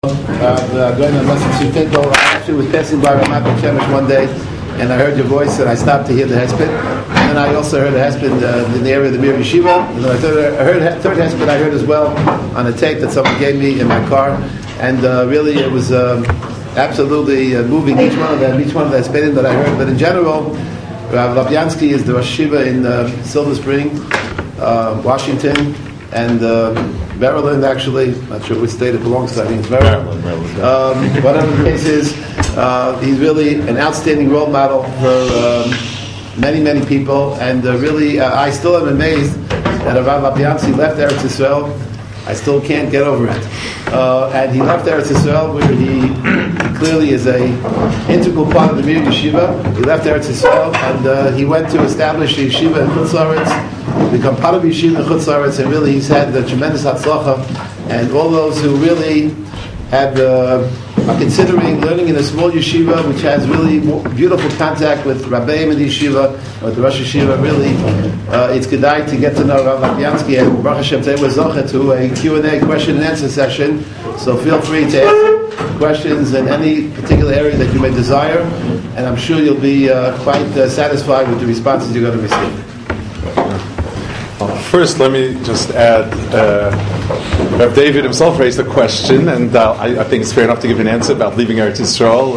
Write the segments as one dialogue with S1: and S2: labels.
S1: Going on lesson 2 I actually was passing by Ramat Shemesh one day, and I heard your voice, and I stopped to hear the hesped. And then I also heard the hesped in the area of the Mir Yeshiva. And then I heard third hesped I heard as well on a tape that someone gave me in my car. And really, it was absolutely moving. Each one of the hespedim that I heard. But in general, Rav Lapiansky is the Rosh Yeshiva in Silver Spring, Washington, and Maryland, actually. Not sure which state it belongs to. I think it's Maryland. Whatever the case is, he's really an outstanding role model for many people. And really, I still am amazed that Rav Lapiansky left Eretz Yisrael. I still can't get over it. And he left Eretz Yisrael, where he clearly is a integral part of the Mir Yeshiva. He left Eretz Yisrael, and he went to establish a yeshiva in Chutz La'aretz, become part of yeshiva in Chutz La'aretz, and really he's had the tremendous hatzlacha. And all those who really have are considering learning in a small yeshiva, which has really beautiful contact with Rabbeim in the yeshiva, with the Rosh Yeshiva, really, it's kedai to get to know Rav Lapiansky. And Baruch Hashem, today we're zocheh to a Q&A, question and answer session. So feel free to ask questions in any particular area that you may desire, and I'm sure you'll be quite satisfied with the responses you're going to receive.
S2: First, let me just add, Rav David himself raised a question, and I think it's fair enough to give an answer about leaving Eretz Yisrael.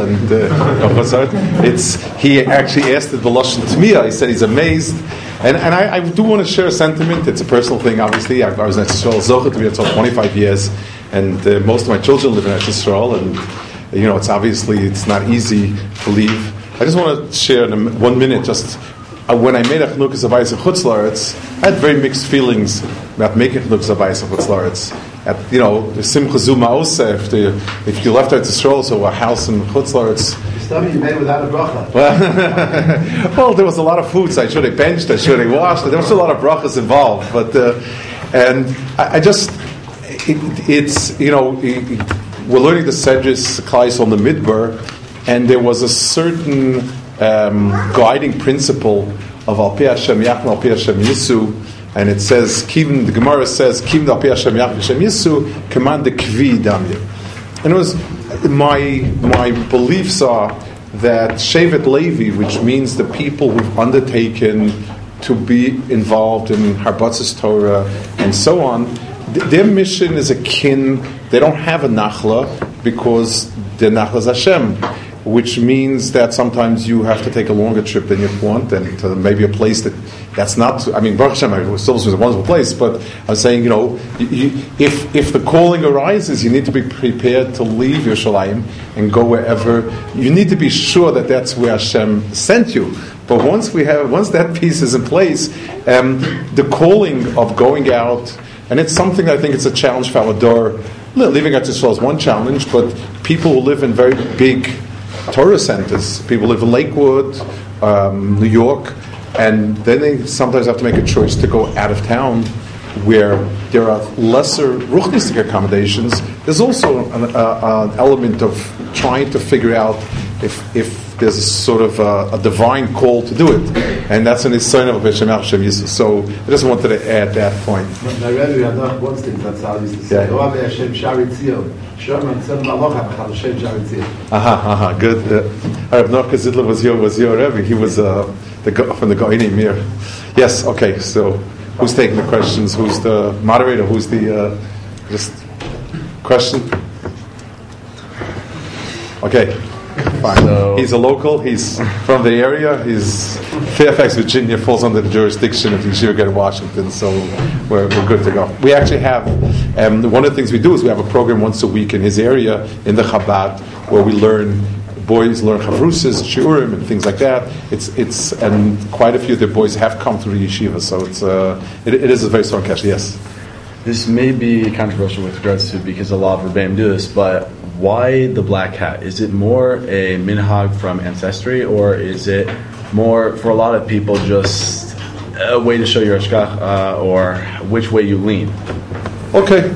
S2: And he actually asked it the Lashon Tmiyah. He said he's amazed. And I do want to share a sentiment. It's a personal thing, obviously. I was in Eretz Yisrael, Zocheh to be until 25 years, and most of my children live in Eretz Yisrael, and it's not easy to leave. I just want to share in 1 minute just... when I made a Chanukas Abayis in Chutz La'aretz, I had very mixed feelings about making Chanukas Abayis in Chutz La'aretz. The Simcha Zuma Osef, if you left Eretz Yisrael, so a house in Chutz La'aretz.
S1: You made without a bracha.
S2: Well, there was a lot of food, so I should have benched, I should have washed. There was a lot of brachas involved, but and I just we're learning the Sedris Klais on the Midbar, and there was a certain guiding principle of Al Pi Hashem Yachna Al Pi Hashem Yisu, and it says, the Gemara says, Kivin Al Pi Hashem Yachna Hashem Yisu, command the Kvi Damya. And it was my beliefs are that Shevet Levi, which means the people who've undertaken to be involved in Harbatzis Torah and so on, their mission is akin. They don't have a nachla because their nachla is Hashem, which means that sometimes you have to take a longer trip than you want, and to maybe a place that's not. I mean, Baruch Hashem, still is a wonderful place, but I'm saying, if the calling arises, you need to be prepared to leave Yerushalayim and go wherever. You need to be sure that that's where Hashem sent you. But once that piece is in place, the calling of going out, and it's something I think it's a challenge for our door. Leaving Eretz Yisrael is one challenge, but people who live in very big Torah centers, people live in Lakewood, New York, and then they sometimes have to make a choice to go out of town where there are lesser ruchnistic accommodations. There's also an element of trying to figure out if there's a sort of a divine call to do it, and that's an Nisayon of Hashem Yisrael. So I just wanted to add that point.
S1: I read we have not one thing that's how I used to say. Hashem Shari Tzion.
S2: Good. Rav Noach Zidler was your Rebbe. He was from the Goini Mir. Yes. Okay. So who's taking the questions? Who's the moderator? Who's the just question? Okay. Fine. So, he's a local. He's from the area. He's Fairfax, Virginia, falls under the jurisdiction of the Yeshiva in Washington. So we're good to go. We actually have one of the things we do is we have a program once a week in his area in the Chabad where we boys learn Chavrusas, Shiurim, and things like that. It's and quite a few of the boys have come through the yeshiva. So it is a very strong catch. Yes.
S3: This may be controversial with regards to because a lot of Rebbeim do this, but why the black hat? Is it more a minhag from ancestry, or is it more, for a lot of people, just a way to show your hashkach, or which way you lean?
S2: Okay,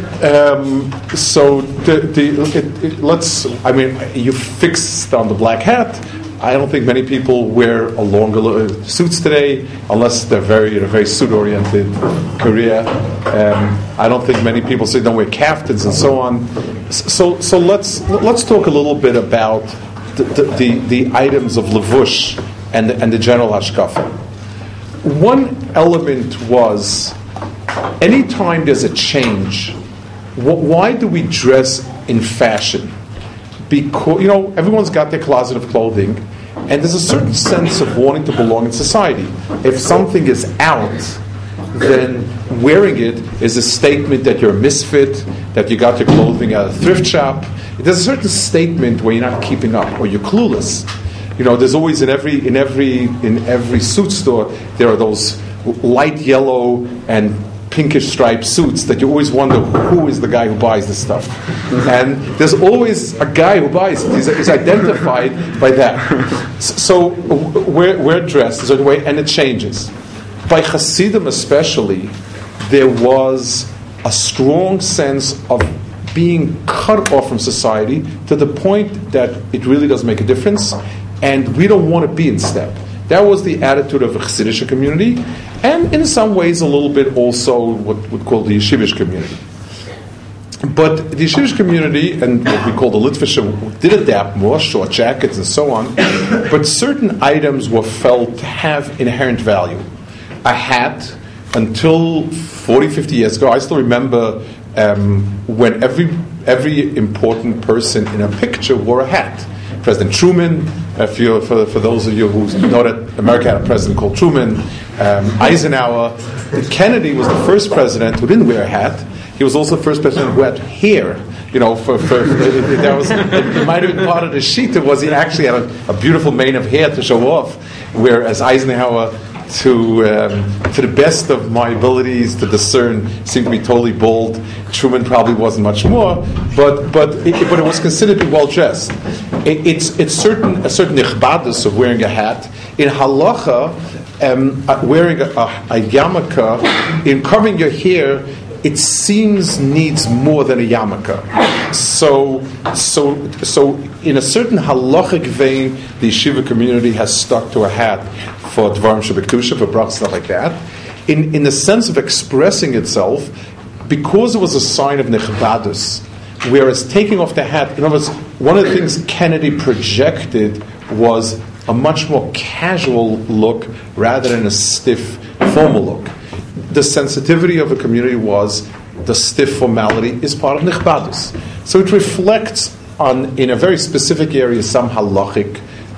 S2: so let's. I mean, you fixed on the black hat, I don't think many people wear a longer suits today, unless they're in a very suit-oriented career. I don't think many people say don't wear kaftans and so on. So let's talk a little bit about the items of levush and the general hashkafa. One element was, anytime there's a change, why do we dress in fashion? Because, everyone's got their closet of clothing, and there's a certain sense of wanting to belong in society. If something is out, then wearing it is a statement that you're a misfit, that you got your clothing at a thrift shop. There's a certain statement where you're not keeping up, or you're clueless. There's always in every suit store, there are those light yellow and pinkish striped suits that you always wonder who is the guy who buys this stuff. And there's always a guy who buys it. He's identified by that. So we're dressed a certain way, and it changes. By Hasidim especially, there was a strong sense of being cut off from society to the point that it really doesn't make a difference, and we don't want to be in step. That was the attitude of the Chassidish community, and in some ways a little bit also what we call the Yeshivish community. But the Yeshivish community, and what we call the Litvish, did adapt more, short jackets and so on, but certain items were felt to have inherent value. A hat, until 40, 50 years ago, I still remember when every important person in a picture wore a hat. President Truman, for those of you who know that America had a president called Truman, Eisenhower. Kennedy was the first president who didn't wear a hat. He was also the first president who had hair. That was, it might have been part of the shita, was he actually had a beautiful mane of hair to show off, whereas Eisenhower, to the best of my abilities to discern, seemed to be totally bald. Truman probably wasn't much more, but it was considered to be well dressed. It's a certain ichbadus of wearing a hat. In halacha, wearing a yarmulke, in covering your hair, it seems needs more than a yarmulke. So in a certain halachic vein, the yeshiva community has stuck to a hat for dvarim shebektusha, for brachas, stuff like that. In the sense of expressing itself, because it was a sign of nechbadus, whereas taking off the hat, in other words, one of the things Kennedy projected was a much more casual look rather than a stiff, formal look. The sensitivity of a community was the stiff formality is part of nechbadus. So it reflects on, in a very specific area, some halachic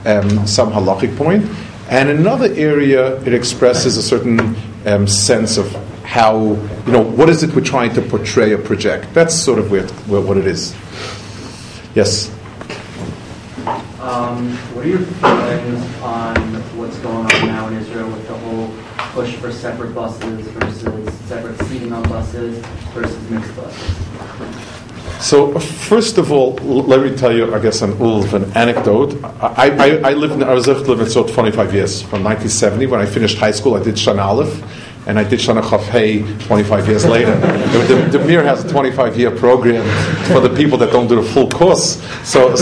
S2: point, and in another area it expresses a certain sense of how, what is it we're trying to portray or project. That's sort of what it is. Yes?
S4: What are your feelings on what's going on now in Israel with the whole push for separate buses versus separate seating on buses versus mixed buses?
S2: So first of all, let me tell you, I guess, an anecdote. I was lived in Israel 25 years, from 1970. When I finished high school, I did Shana Aleph, and I did Shana Chaf Hey 25 years later. The Mir has a 25-year program for the people that don't do the full course. So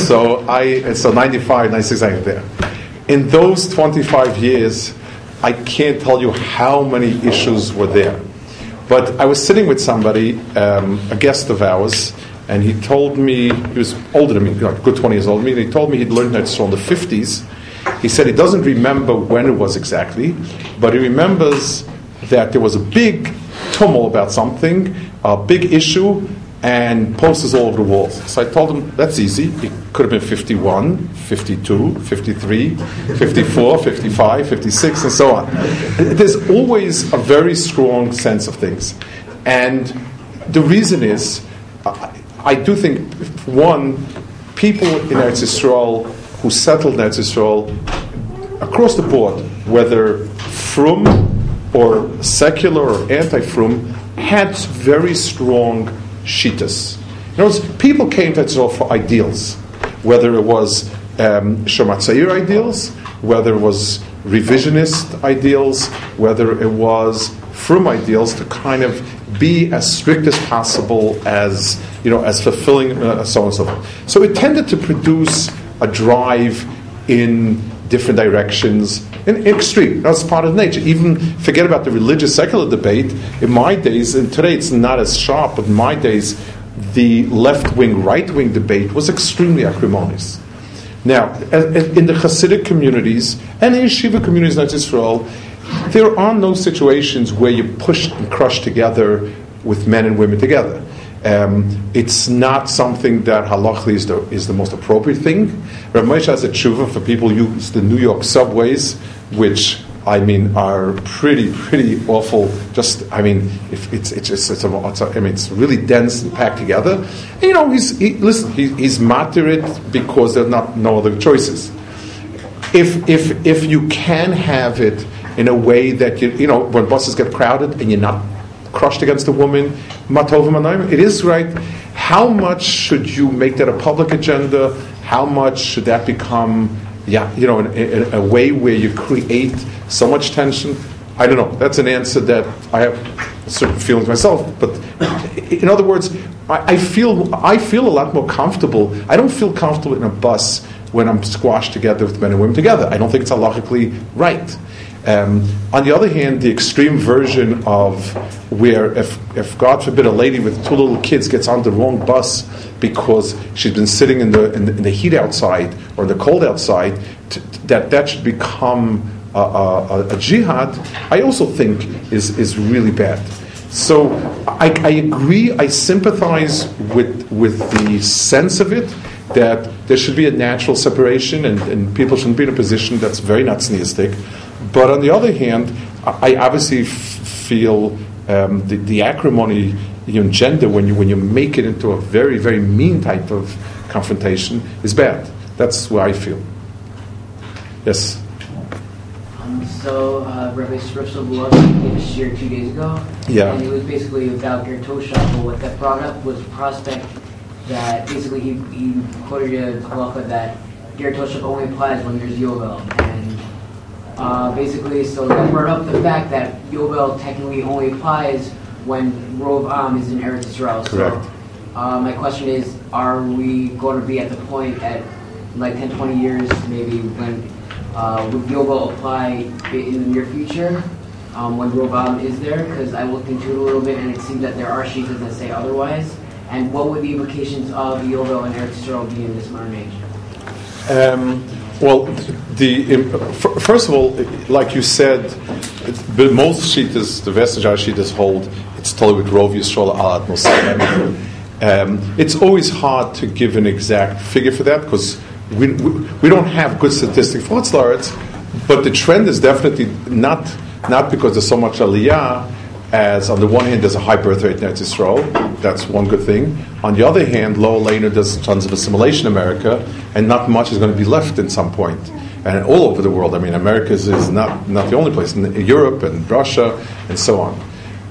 S2: 95, 96, I was there. In those 25 years, I can't tell you how many issues were there. But I was sitting with somebody, a guest of ours, and he told me, he was older than me, like good 20 years older than me, and he told me he'd learned Eretz Yisrael in the 50s. He said he doesn't remember when it was exactly, but he remembers that there was a big tumult about something, a big issue, and posters all over the walls. So I told him, that's easy. It could have been 51, 52, 53, 54, 55, 56, and so on. There's always a very strong sense of things. And the reason is, I do think, one, people in Eretz Yisrael who settled in Eretz Yisrael across the board, whether frum or secular or anti-frum, had very strong shittas. In other words, people came to Israel for ideals, whether it was Shomat Zayir ideals, whether it was revisionist ideals, whether it was frum ideals, to kind of be as strict as possible, as as fulfilling, so on and so forth. So it tended to produce a drive in different directions, in extreme. That's part of nature. Even forget about the religious secular debate. In my days, and today it's not as sharp, but in my days, the left-wing, right-wing debate was extremely acrimonious. Now, in the Hasidic communities and the yeshiva communities in Israel, there are no situations where you push and crush together with men and women together. It's not something that halachically is the most appropriate thing. Rav Moshe has a tshuva for people who use the New York subways, which I mean are pretty awful. It's really dense and packed together. And, he's matir because there are no other choices. If you can have it in a way that when buses get crowded and you're not crushed against a woman, it is right. How much should you make that a public agenda? How much should that become, in a way where you create so much tension? I don't know. That's an answer that I have certain feelings myself. But in other words, I feel a lot more comfortable. I don't feel comfortable in a bus when I'm squashed together with men and women together. I don't think it's halachically right. On the other hand, the extreme version of where if God forbid a lady with two little kids gets on the wrong bus because she's been sitting in the heat outside or in the cold outside, that should become a jihad, I also think is really bad. So I agree, I sympathize with the sense of it, that there should be a natural separation and people shouldn't be in a position that's very nationalistic. But on the other hand, I obviously feel the acrimony you engender when you make it into a very, very mean type of confrontation is bad. That's where I feel. Yes?
S5: Rabbi Stripsel gave a shir 2 days ago.
S2: Yeah.
S5: And it was basically about Ger Tosha, but what that brought up was the prospect that basically he quoted a halacha that Ger Tosha only applies when there's Yovel. And basically, so that brought up the fact that Yovel technically only applies when Rov Am is in Eretz Yisrael.
S2: Correct.
S5: So my question is, are we going to be at the point at like 10, 20 years maybe when would Yovel apply in the near future when Rov Am is there? Because I looked into it a little bit and it seems that there are shittas that say otherwise. And what would the implications of Yovel and Eretz Yisrael be in this modern age?
S2: Well, first of all, like you said, most shittas, the vast majority of shittas hold it's totally with Rov Yisrael al atmos. It's always hard to give an exact figure for that because we don't have good statistics for Hutzlaritz, but the trend is definitely not because there's so much aliyah. As on the one hand, there's a high birth rate in Eretz Yisrael. That's one good thing. On the other hand, Lo Aleinu, there's tons of assimilation in America, and not much is going to be left in some point. And all over the world. I mean, America is not the only place. In Europe and Russia and so on.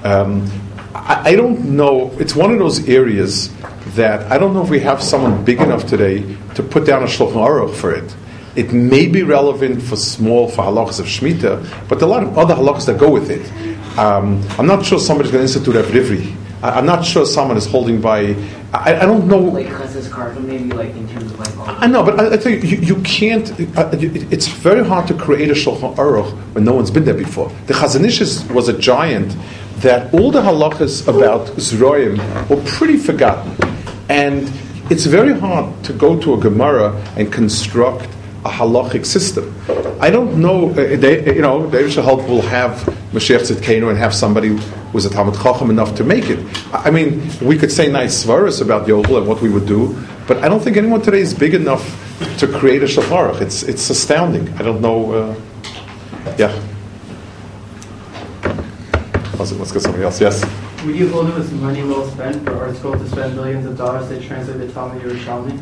S2: I don't know. It's one of those areas that I don't know if we have someone big enough today to put down a Shulchan Aruch for it. It may be relevant for halachas of Shemitah, but there are a lot of other halachas that go with it. I'm not sure somebody's going to institute a Rivri. I'm not sure someone is holding by. I don't know.
S5: Like Chassid's Karka, maybe like in terms of like.
S2: I know, but I think you can't. It's very hard to create a Shulchan Aruch when no one's been there before. The Chazon Ish was a giant that all the halachas about Zroim were pretty forgotten, and it's very hard to go to a Gemara and construct a halachic system. I don't know. The Eivshel Help will have Mashiach Tzidkenu and have somebody who's a Talmud Chacham enough to make it. I mean, we could say nice svaras about Yovel and what we would do, but I don't think anyone today is big enough to create a Shulchan Aruch. It's astounding. I don't know. Yeah. Let's get somebody else. Yes.
S6: Would you hold it was money well spent for Art School to spend millions of dollars to translate the Talmud Yerushalmi?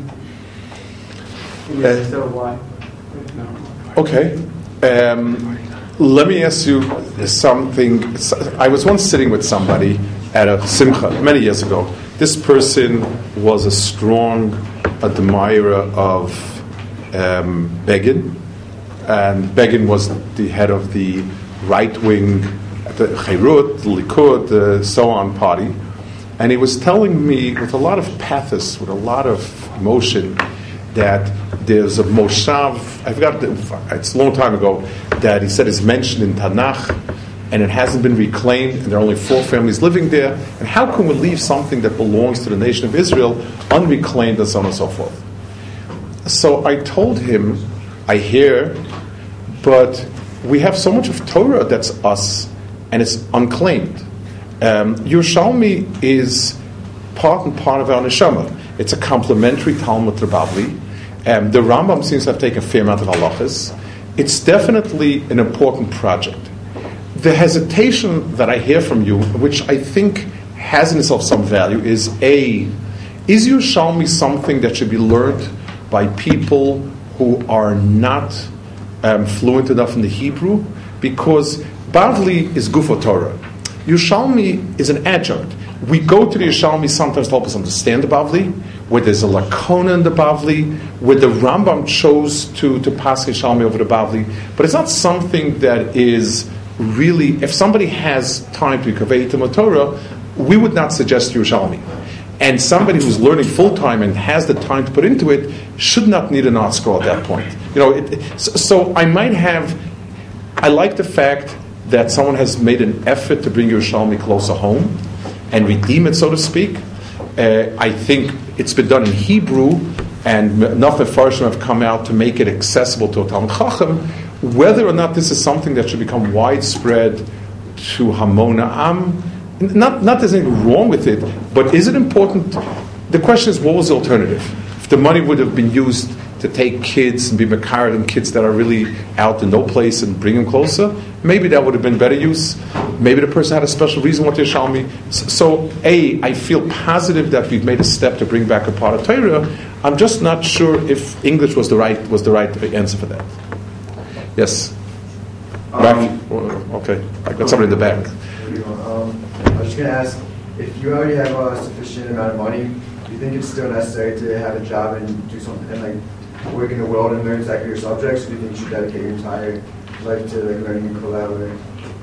S6: So why? No.
S2: Okay. Let me ask you something. I was once sitting with somebody at a simcha many years ago. This person was a strong admirer of Begin, and Begin was the head of the right-wing, the Chairut, the Likud, the so on party, and he was telling me with a lot of pathos, with a lot of emotion, that there's a Moshav, I forgot, it's a long time ago, that he said is mentioned in Tanakh, and it hasn't been reclaimed, and there are only 4 families living there. And how can we leave something that belongs to the nation of Israel unreclaimed, and so on and so forth? So I told him, I hear, but we have so much of Torah that's us, and it's unclaimed. Yerushalmi is part and part of our neshama. It's a complementary Talmud to Bavli. The Rambam seems to have taken a fair amount of halachas. It's definitely an important project. The hesitation that I hear from you, which I think has in itself some value, is Yerushalmi something that should be learned by people who are not fluent enough in the Hebrew? Because Bavli is Gufo Torah. Yerushalmi is an adjunct. We go to the Yerushalmi sometimes to help us understand the Bavli, where there's a lacuna in the Bavli, where the Rambam chose to pass Yerushalmi over the Bavli. But it's not something that is really, if somebody has time to convey to Torah, we would not suggest Yerushalmi. And somebody who's learning full-time and has the time to put into it should not need an art scroll at that point. So I like the fact that someone has made an effort to bring Yerushalmi closer home and redeem it, so to speak. I think it's been done in Hebrew, and enough Mefarshim have come out to make it accessible to a Talmud Chacham. Whether or not this is something that should become widespread to Hamona Am, not there's anything wrong with it, but is it important? The question is, what was the alternative? If the money would have been used to take kids and be makared and kids that are really out in no place and bring them closer, maybe that would have been better use. Maybe the person had a special reason what they shall me. So, I feel positive that we've made a step to bring back a part of Torah. I'm just not sure if English was the right answer for that. Yes. Back. Okay. I got somebody in the back.
S7: I was just going to ask, if you already have a sufficient amount of money, do you think it's still necessary to have a job and do something and work in the world and learn exactly your subjects? Or do you think you should dedicate your entire life to learning and collaborating?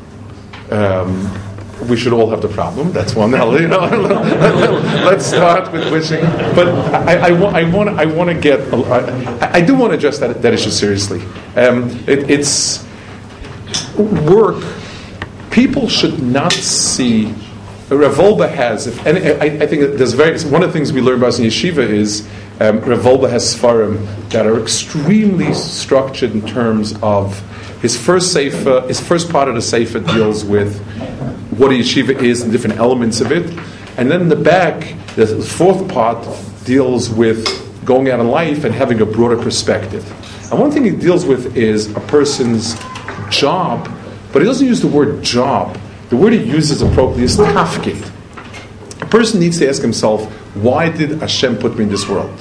S2: We should all have the problem. That's one. Let's start with wishing. But I want to get. I do want to address that issue seriously. It's work. People should not see. Revolba has, and I think there's one of the things we learn about in yeshiva is Revolba has Sfarim that are extremely structured in terms of his first sefer. His first part of the sefer deals with what a yeshiva is and different elements of it, and then in the back, the 4th part deals with going out in life and having a broader perspective. And one thing he deals with is a person's job, but he doesn't use the word job. The word he uses appropriately is tafkid. A person needs to ask himself, why did Hashem put me in this world?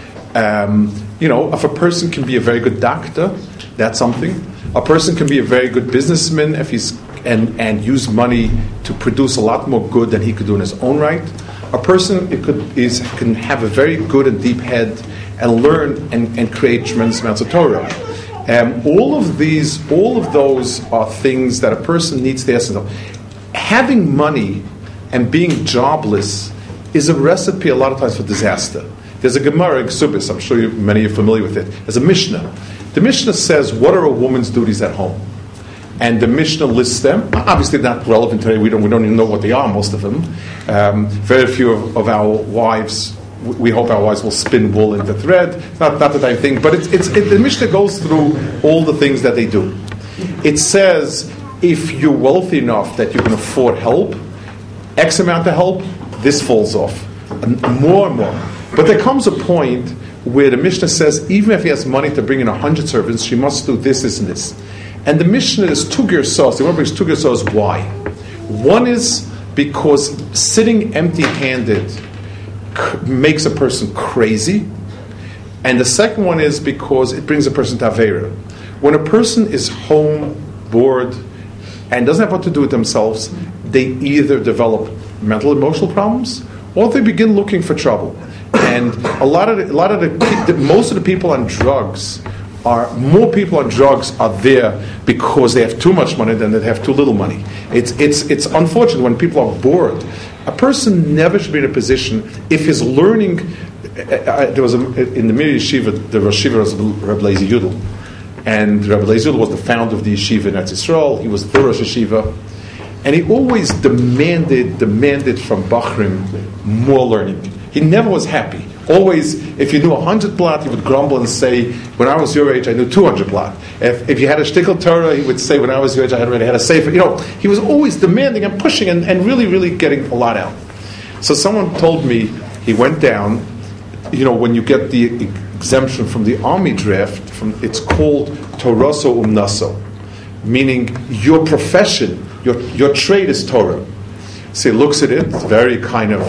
S2: If a person can be a very good doctor, that's something. A person can be a very good businessman if he's and use money to produce a lot more good than he could do in his own right. A person can have a very good and deep head and learn and create tremendous amounts of Torah. All of those are things that a person needs to ask himself. Having money and being jobless is a recipe a lot of times for disaster. There's a Gemara in Ksubis, I'm sure many are familiar with it. There's a Mishnah. The Mishnah says, what are a woman's duties at home? And the Mishnah lists them. Obviously not relevant today, we don't even know what they are, most of them. Very few of our wives, we hope our wives will spin wool into thread. Not the type thing, but the Mishnah goes through all the things that they do. It says, if you're wealthy enough that you can afford help, X amount of help, this falls off. More and more. But there comes a point where the Mishnah says, even if he has money to bring in 100 servants, she must do this, this, and this. And the Mishnah is two gersahs. The one brings two gersahs. Why? One is because sitting empty-handed makes a person crazy. And the second one is because it brings a person to Aveira. When a person is home, bored, and doesn't have what to do with themselves, they either develop mental, emotional problems, or they begin looking for trouble. And most of the people on drugs more people on drugs are there because they have too much money than they have too little money. It's unfortunate when people are bored. A person never should be in a position, if his learning there was in the Mir Yeshiva, the Rosh Yeshiva was Reb Lezer Yudel, and Reb Lezer Yudel was the founder of the yeshiva in Eretz Yisrael. He was the Rosh Yeshiva, and he always demanded from Bachrim more learning. He never was happy. Always, if you knew 100 blot, he would grumble and say, when I was your age, I knew 200 blot. If you had a shtickle Torah, he would say, when I was your age, I had already had a sefer. He was always demanding and pushing and really, really getting a lot out. So someone told me, he went down, when you get the exemption from the army draft, it's called Toraso Umnaso, meaning your profession, your trade is Torah. So he looks at it, very kind of,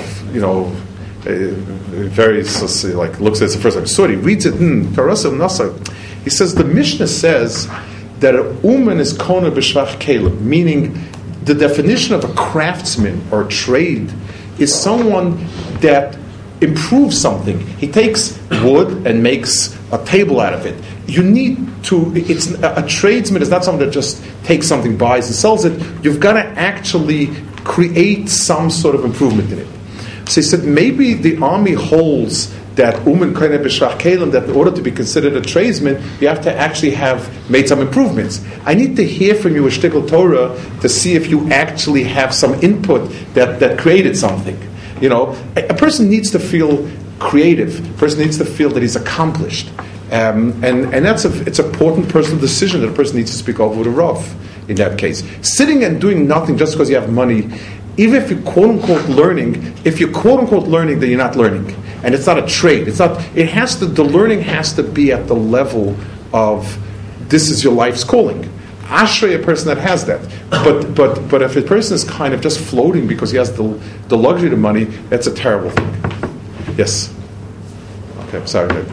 S2: looks at it the first time he saw it, he reads it, Toraso Umnaso. He says, the Mishnah says that a uman is kona b'shvach kelim, meaning the definition of a craftsman or a trade is someone that improves something. He takes wood and makes a table out of it. You need to, it's a tradesman is not someone that just takes something, buys and sells it. You've got to actually create some sort of improvement in it. So he said maybe the army holds that that in order to be considered a tradesman, you have to actually have made some improvements. I need to hear from you a shtickle Torah to see if you actually have some input that created something. A person needs to feel creative. A person needs to feel that he's accomplished. And it's an important personal decision that a person needs to speak over with a Rav in that case. Sitting and doing nothing just because you have money, even if you're quote-unquote learning, then you're not learning. And it's not a trade. The learning has to be at the level of, this is your life's calling. Ashrei a person that has that. But if a person is kind of just floating because he has the luxury of money, that's a terrible thing. Yes? Okay, sorry.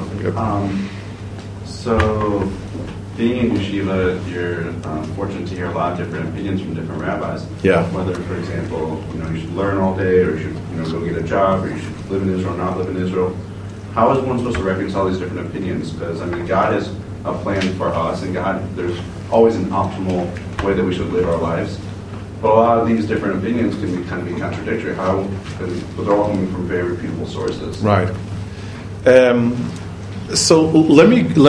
S8: So, being in yeshiva, you're fortunate to hear a lot of different opinions from different rabbis.
S2: Yeah. Whether,
S8: for example, you should learn all day, or you should go get a job, or you should live in Israel or not live in Israel. How is one supposed to reconcile these different opinions? Because God has a plan for us, and there's always an optimal way that we should live our lives. But a lot of these different opinions can be contradictory. But they're all coming from very reputable sources.
S2: Right. So let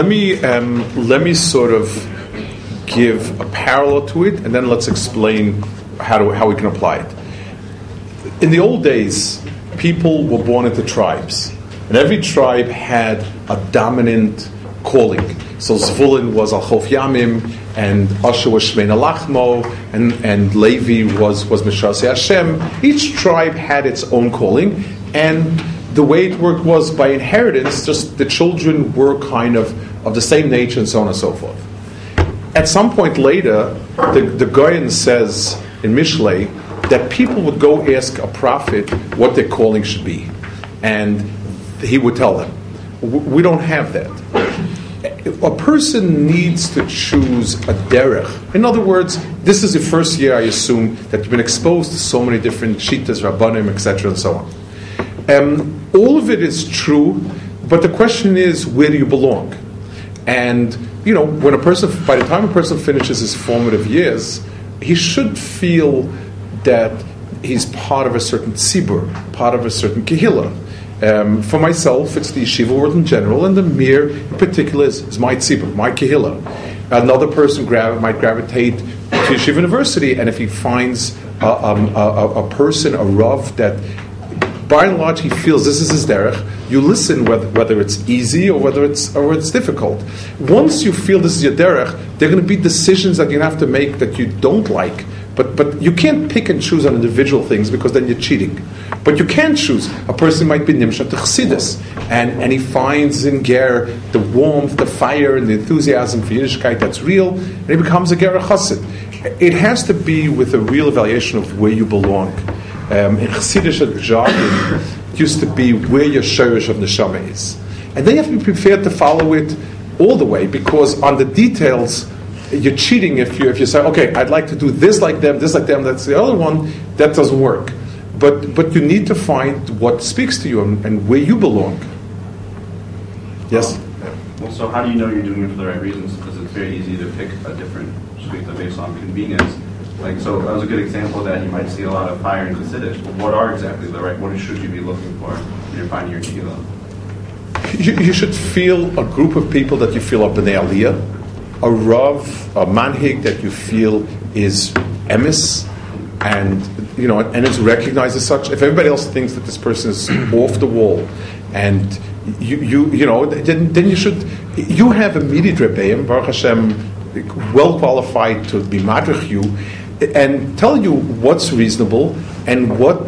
S2: me sort of give a parallel to it, and then let's explain how we can apply it. In the old days, people were born into tribes, and every tribe had a dominant calling. So Zvulun was Al Chof Yamim, and Asher was Shmein Alachmo, and Levi was Mishasei Hashem. Each tribe had its own calling, and the way it worked was by inheritance. Just the children were kind of the same nature, and so on and so forth. At some point later, the Goyen says in Mishlei that people would go ask a prophet what their calling should be, and he would tell them. We don't have that. A person needs to choose a derech. In other words, this is the first year, I assume, that you've been exposed to so many different shittas, rabbanim, etc., and so on. All of it is true, but the question is, where do you belong? And when by the time a person finishes his formative years, he should feel that he's part of a certain tzibur, part of a certain kehillah. For myself, it's the yeshiva world in general, and the Mir in particular is my tzibur, my kehillah. Another person might gravitate to Yeshiva University, and if he finds a person, a Rav, that by and large he feels this is his derech, you listen whether it's easy or whether it's difficult. Once you feel this is your derech, there are going to be decisions that you have to make that you don't like. But you can't pick and choose on individual things because then you're cheating. But you can choose. A person might be nimshah to chassidus, and he finds in ger the warmth, the fire, and the enthusiasm for Yiddishkeit that's real, and he becomes a ger chassid. It has to be with a real evaluation of where you belong. In chassidish jargon, it used to be where your shorish of neshama is, and then you have to be prepared to follow it all the way, because on the details, you're cheating if you say, okay, I'd like to do this like them, that's the other one, that doesn't work. But you need to find what speaks to you and where you belong. Yes?
S8: Well, so how do you know you're doing it for the right reasons? Because it's very easy to pick a different shkita based on convenience. So that was a good example that you might see a lot of fire in Chassidus. But what are exactly what should you be looking for when you're finding your kehillah?
S2: you should feel a group of people that you feel are b'nei aliyah, a rav, a manhig that you feel is emes, and and it's recognized as such. If everybody else thinks that this person is off the wall, and then you should. You have immediate rebbeim, Baruch Hashem, well qualified to be madrich you, and tell you what's reasonable and what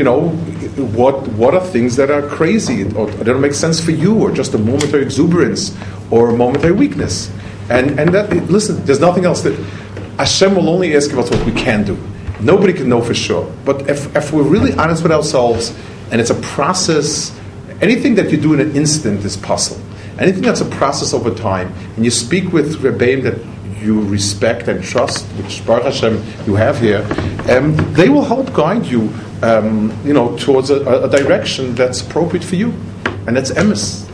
S2: are things that are crazy or that don't make sense for you, or just a momentary exuberance or a momentary weakness. And that, listen, there's nothing else that Hashem will only ask about what we can do. Nobody can know for sure. But if we're really honest with ourselves, and it's a process, anything that you do in an instant is possible. Anything that's a process over time, and you speak with rebbeim that you respect and trust, which Baruch Hashem you have here, they will help guide you, towards a direction that's appropriate for you, and that's emes.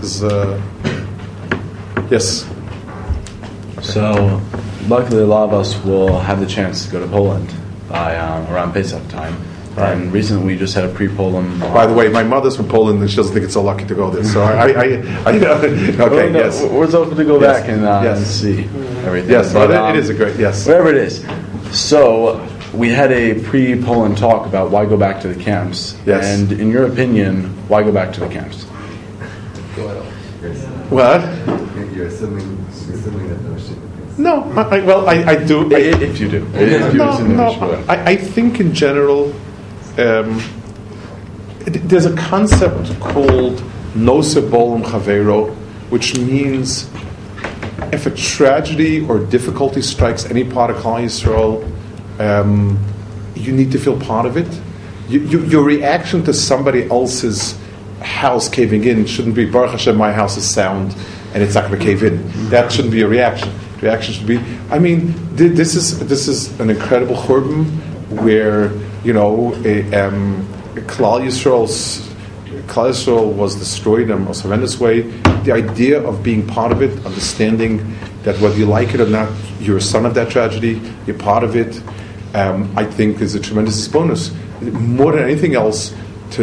S2: Yes.
S3: So, luckily, a lot of us will have the chance to go to Poland by around Pesach time. Right. And recently, we just had a pre-Poland.
S2: By the way, my mother's from Poland, and she doesn't think it's so lucky to go there. So okay, yes.
S3: We're open to go back and see everything.
S2: Yes, but it is a great yes.
S3: Whatever it is. So we had a pre-Poland talk about why go back to the camps.
S2: Yes.
S3: And in your opinion, why go back to the camps?
S2: What?
S9: You're assuming that those shit.
S2: No, I do.
S3: If you do.
S2: I think in general, there's a concept called Noser Bolem Chavero, which means if a tragedy or difficulty strikes any part of Klal Yisrael, you need to feel part of it. Your reaction to somebody else's house caving in shouldn't be, Baruch Hashem, my house is sound and it's not going to cave in. That shouldn't be a reaction. The reaction should be, this is an incredible churban where, Klal Yisrael was destroyed in a horrendous way. The idea of being part of it, understanding that whether you like it or not, you're a son of that tragedy, you're part of it, I think is a tremendous bonus. More than anything else, to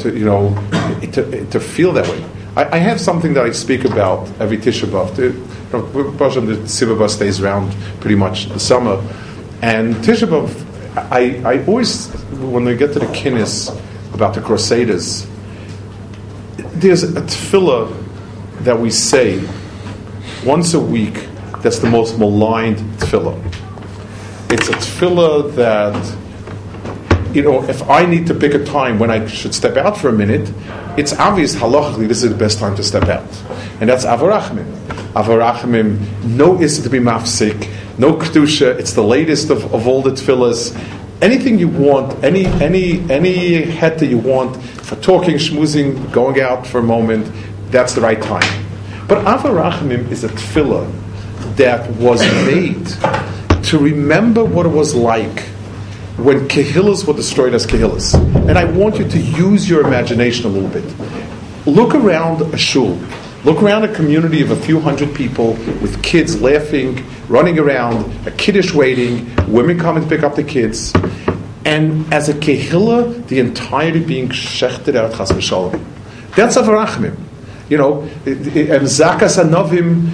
S2: feel that way. I have something that I speak about every Tisha B'Av. The Tzibah B'Av stays around pretty much the summer, and Tisha B'Av, I always, when we get to the kinnis about the Crusaders, there's a tefillah that we say once a week that's the most maligned tefillah. It's a tefillah that, if I need to pick a time when I should step out for a minute, it's obvious halachically this is the best time to step out. And that's Avarachmim. Avarachmim, no issa to be mafsik, no kedusha, it's the latest of all the tefillahs. Anything you want, any het that you want for talking, schmoozing, going out for a moment, that's the right time. But Avarachmim is a tefillah that was made to remember what it was like when Kehillas were destroyed as Kehillas. And I want you to use your imagination a little bit. Look around a shul. Look around a community of a few hundred people with kids laughing, running around, a kiddush waiting, women come and pick up the kids. And as a Kehillah, the entirety being shechted out chas v'shalom. That's Avarachmim. Zakas Anovim,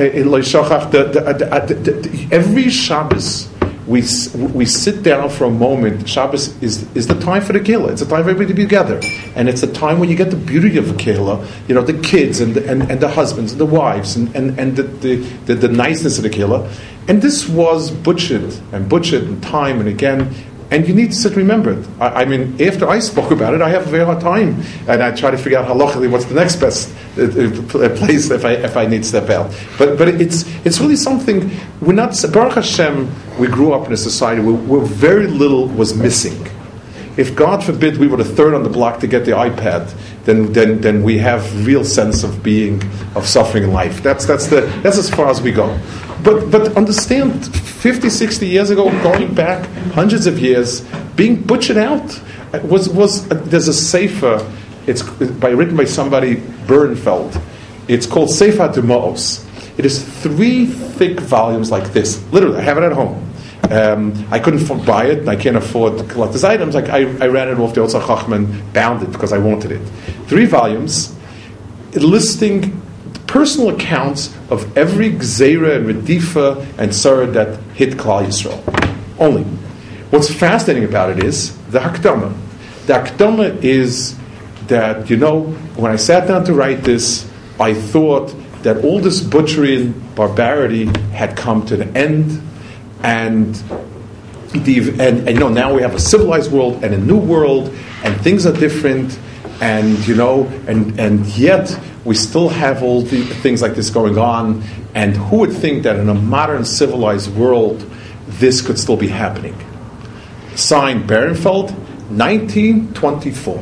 S2: every Shabbos, we sit down for a moment. Shabbos is the time for the kehillah. It's a time for everybody to be together, and it's a time when you get the beauty of the kehillah. The kids and the husbands and the wives and the niceness of the kehillah. And this was butchered and time and again. And you need to remember it. After I spoke about it, I have a very hard time, and I try to figure out halachically what's the next best place if I need to step out. But it's really something. We're not Baruch Hashem. We grew up in a society where very little was missing. If God forbid we were the third on the block to get the iPad, then we have real sense of suffering in life. That's as far as we go. But understand, 50, 60 years ago, going back hundreds of years, being butchered out was there's a sefer. It's written by somebody Bernfeld. It's called Sefer Demaos. It is 3 thick volumes like this. Literally, I have it at home. I couldn't buy it, and I can't afford to collect these items. I ran it off the Otzar Chachman, bound it because I wanted it. 3 volumes. listing personal accounts of every Gzeira and Redifa and Tzara that hit Klal Yisrael. Only. What's fascinating about it is the Hakdama. The Hakdama is that, when I sat down to write this, I thought that all this butchery and barbarity had come to an end, and now we have a civilized world and a new world, and things are different, and yet we still have all the things like this going on. And who would think that in a modern civilized world this could still be happening? Signed, Berenfeld, 1924.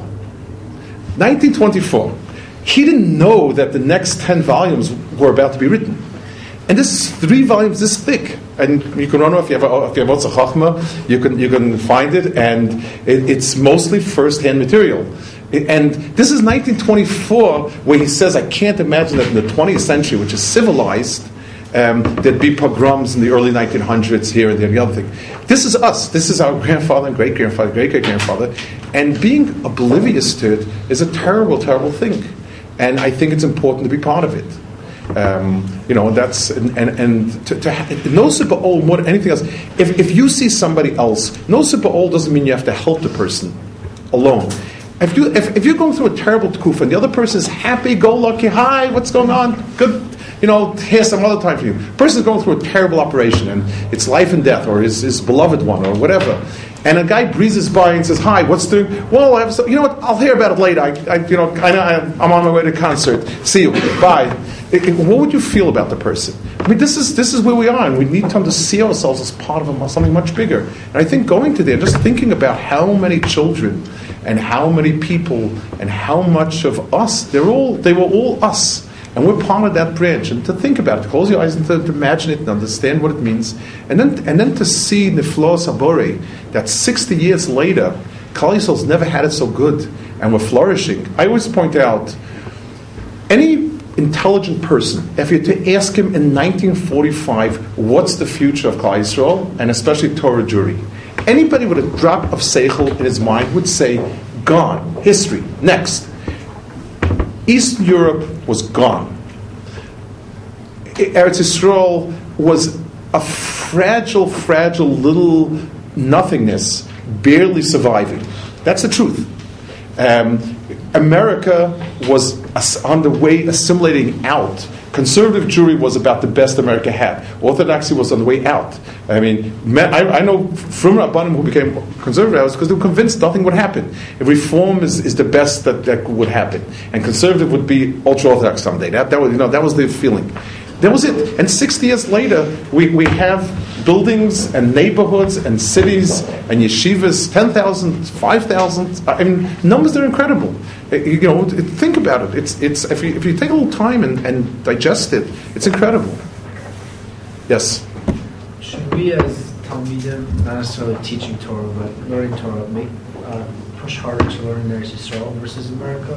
S2: 1924. He didn't know that the next 10 volumes were about to be written. And this is 3 volumes this thick. And you can run off, if you have Otza Chachma, you can find it, and it's mostly first-hand material. And this is 1924, where he says, I can't imagine that in the 20th century, which is civilized, there'd be pogroms in the early 1900s here and there and the other thing. This is us. This is our grandfather and great-grandfather, great-great-grandfather. And being oblivious to it is a terrible, terrible thing. And I think it's important to be part of it. That's no Siba'ol more than anything else. If you see somebody else, no Siba'ol doesn't mean you have to help the person alone. If you're going through a terrible tkufa and the other person is happy, go lucky, hi, what's going on? Good, here's some other time for you. The person is going through a terrible operation and it's life and death, or his beloved one, or whatever. And a guy breezes by and says, "Hi, what's doing?" Well, you know what? I'll hear about it later. I'm on my way to a concert. See you. Bye. What would you feel about the person? I mean, this is where we are, and we need to see ourselves as part of something much bigger. And I think going to there, just thinking about how many children and how many people and how much of us, they were all us. And we're part of that branch. And to think about it, to close your eyes and to imagine it and understand what it means. And then to see Niflo Sabore, that 60 years later, Klal Yisrael's never had it so good, and we're flourishing. I always point out, any intelligent person, if you were to ask him in 1945, what's the future of Klal Yisrael, and especially Torah Jewry, anybody with a drop of seichel in his mind would say, gone, history, next. Eastern Europe was gone. Eretz Yisrael was a fragile little nothingness, barely surviving. That's the truth. America was on the way assimilating out. Conservative Jewry was about the best America had. Orthodoxy was on the way out. I mean, I know from Rabbanim who became conservative because they were convinced nothing would happen. Reform is the best that would happen, and conservative would be ultra-Orthodox someday. That was the feeling. That was it. And 60 years later, we have buildings and neighborhoods and cities and yeshivas, 10,000, 5,000. I mean, numbers that are incredible. Think about it. It's if you take a little time and digest it, it's incredible. Yes.
S10: Should we, as Talmidim, not necessarily teaching Torah but learning Torah, push harder to learn Eretz Yisrael versus America,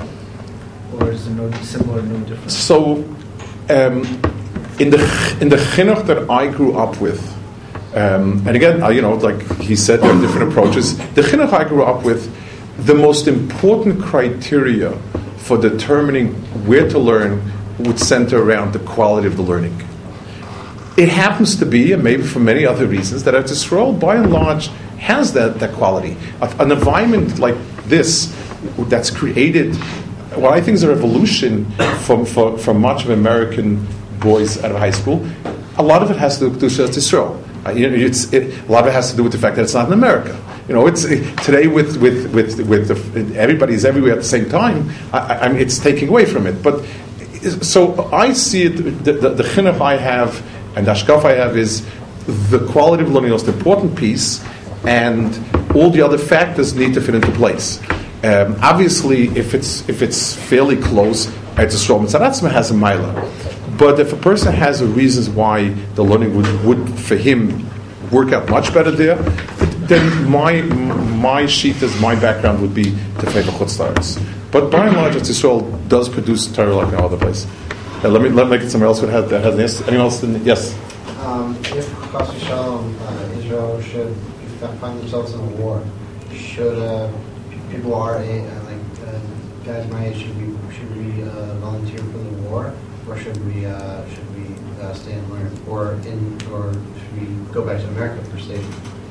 S10: or is there no difference?
S2: So, in the chinuch that I grew up with, and again, like he said, there are different approaches. The chinuch I grew up with, the most important criteria for determining where to learn would center around the quality of the learning. It happens to be, and maybe for many other reasons, that Eretz Yisrael, by and large, has that quality. An environment like this that's created what I think is a revolution for much of American boys out of high school. A lot of it has to do with Eretz Yisrael. A lot of it has to do with the fact that it's not in America. It's today with everybody's everywhere at the same time. I mean, it's taking away from it. But so I see it. The chinuch I have and the hashkafa I have is the quality of learning is the important piece, and all the other factors need to fit into place. Obviously, if it's fairly close, Eretz Yisrael Mitzaratzma has a mila. But if a person has reasons why the learning would for him work out much better there, then my sheet as my background would be to favor Chutz La'aretz. But by and large, Eretz Yisrael does produce Torah like no other place. Let me get somewhere else that has an yes. Anyone else? Yes.
S11: If Chas v'Shalom, Israel should find themselves in a war, should people our age, guys my age, should we war, or should we stay and learn, or should we go back to America for safety?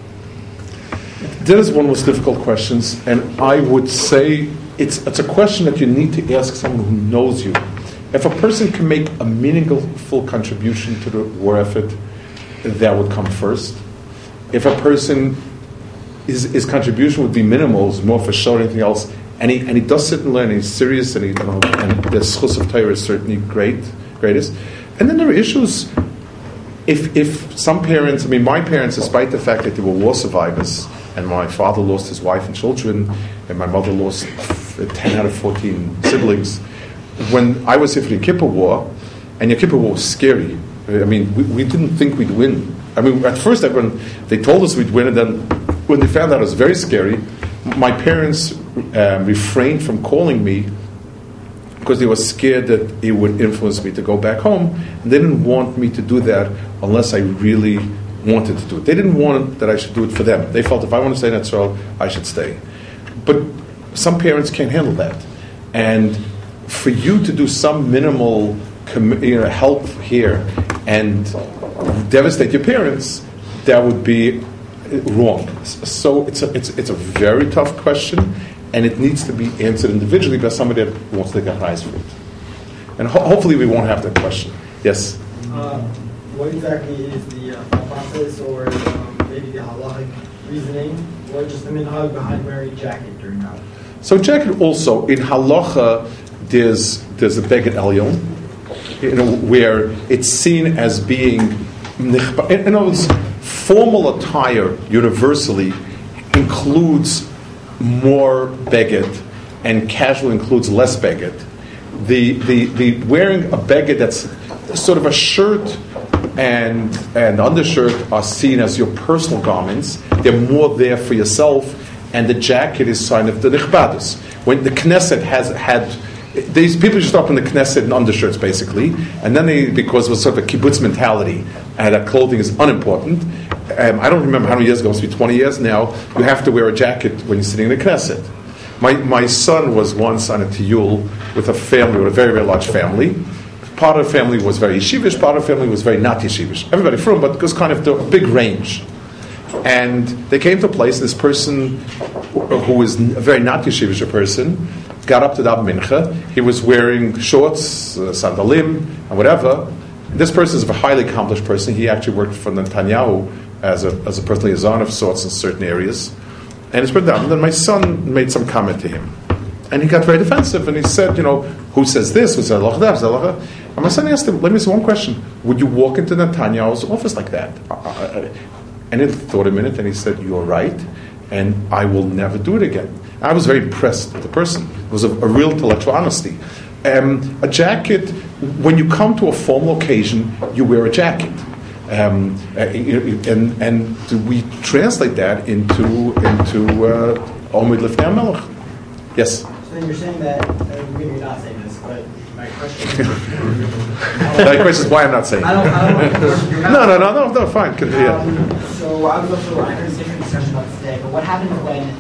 S2: That is one of the most difficult questions, and I would say it's a question that you need to ask someone who knows you. If a person can make a meaningful contribution to the war effort, that would come first. If a person, his contribution would be minimal, is more for show than anything else, and he does sit and learn, and he's serious, and the schus of Torah is certainly greatest. And then there are issues. If some parents, my parents, despite the fact that they were war survivors, and my father lost his wife and children, and my mother lost 10 out of 14 siblings, when I was here for the Yom Kippur War, and Yom Kippur War was scary. We didn't think we'd win. At first, when they told us we'd win, and then when they found out it was very scary, my parents refrained from calling me because they were scared that it would influence me to go back home. And they didn't want me to do that unless I really wanted to do it. They didn't want that I should do it for them. They felt if I want to stay in Israel, I should stay. But some parents can't handle that. And for you to do some minimal help here and devastate your parents, that would be wrong. So it's a very tough question, and it needs to be answered individually by somebody that wants to take a prize for it. And hopefully we won't have that question. Yes?
S12: What exactly is the process, or maybe the halachic reasoning, or just the minhag behind wearing a jacket during Hajj?
S2: So jacket also, in halacha, there's a beged elyon, where it's seen as being, in other words, formal attire universally includes more beged, and casual includes less beged. The wearing a beged that's sort of a shirt and undershirt are seen as your personal garments. They're more there for yourself, and the jacket is sign of the nichbadus. When the Knesset had these people just up in the Knesset in undershirts basically, and then because it was sort of a kibbutz mentality, and that clothing is unimportant. I don't remember how many years ago, it must be 20 years now, you have to wear a jacket when you're sitting in the Knesset. My son was once on a tiyul with a family, with a very, very large family. Part of the family was very yeshivish, part of the family was very not yeshivish. Everybody from, but it was kind of a big range. And they came to a place, this person who was a very not yeshivish person, got up to daven mincha. He was wearing shorts, sandalim, and whatever. This person is a highly accomplished person. He actually worked for Netanyahu as a personal liaison of sorts in certain areas. And it's been down. And then my son made some comment to him. And he got very defensive, and he said, who says this? Who says Allah that? And my son asked him, let me ask you one question. Would you walk into Netanyahu's office like that? And he thought a minute, and he said, you're right, and I will never do it again. I was very impressed with the person. It was a real intellectual honesty. A jacket, when you come to a formal occasion, you wear a jacket. And we translate that into Omid Lifnei HaMelech. Yes?
S12: So then you're saying that, maybe you're not saying this, but my question is...
S2: My question is why I'm not saying it.
S12: I don't
S2: No, fine.
S12: So I heard a different discussion about this today, but what happens when,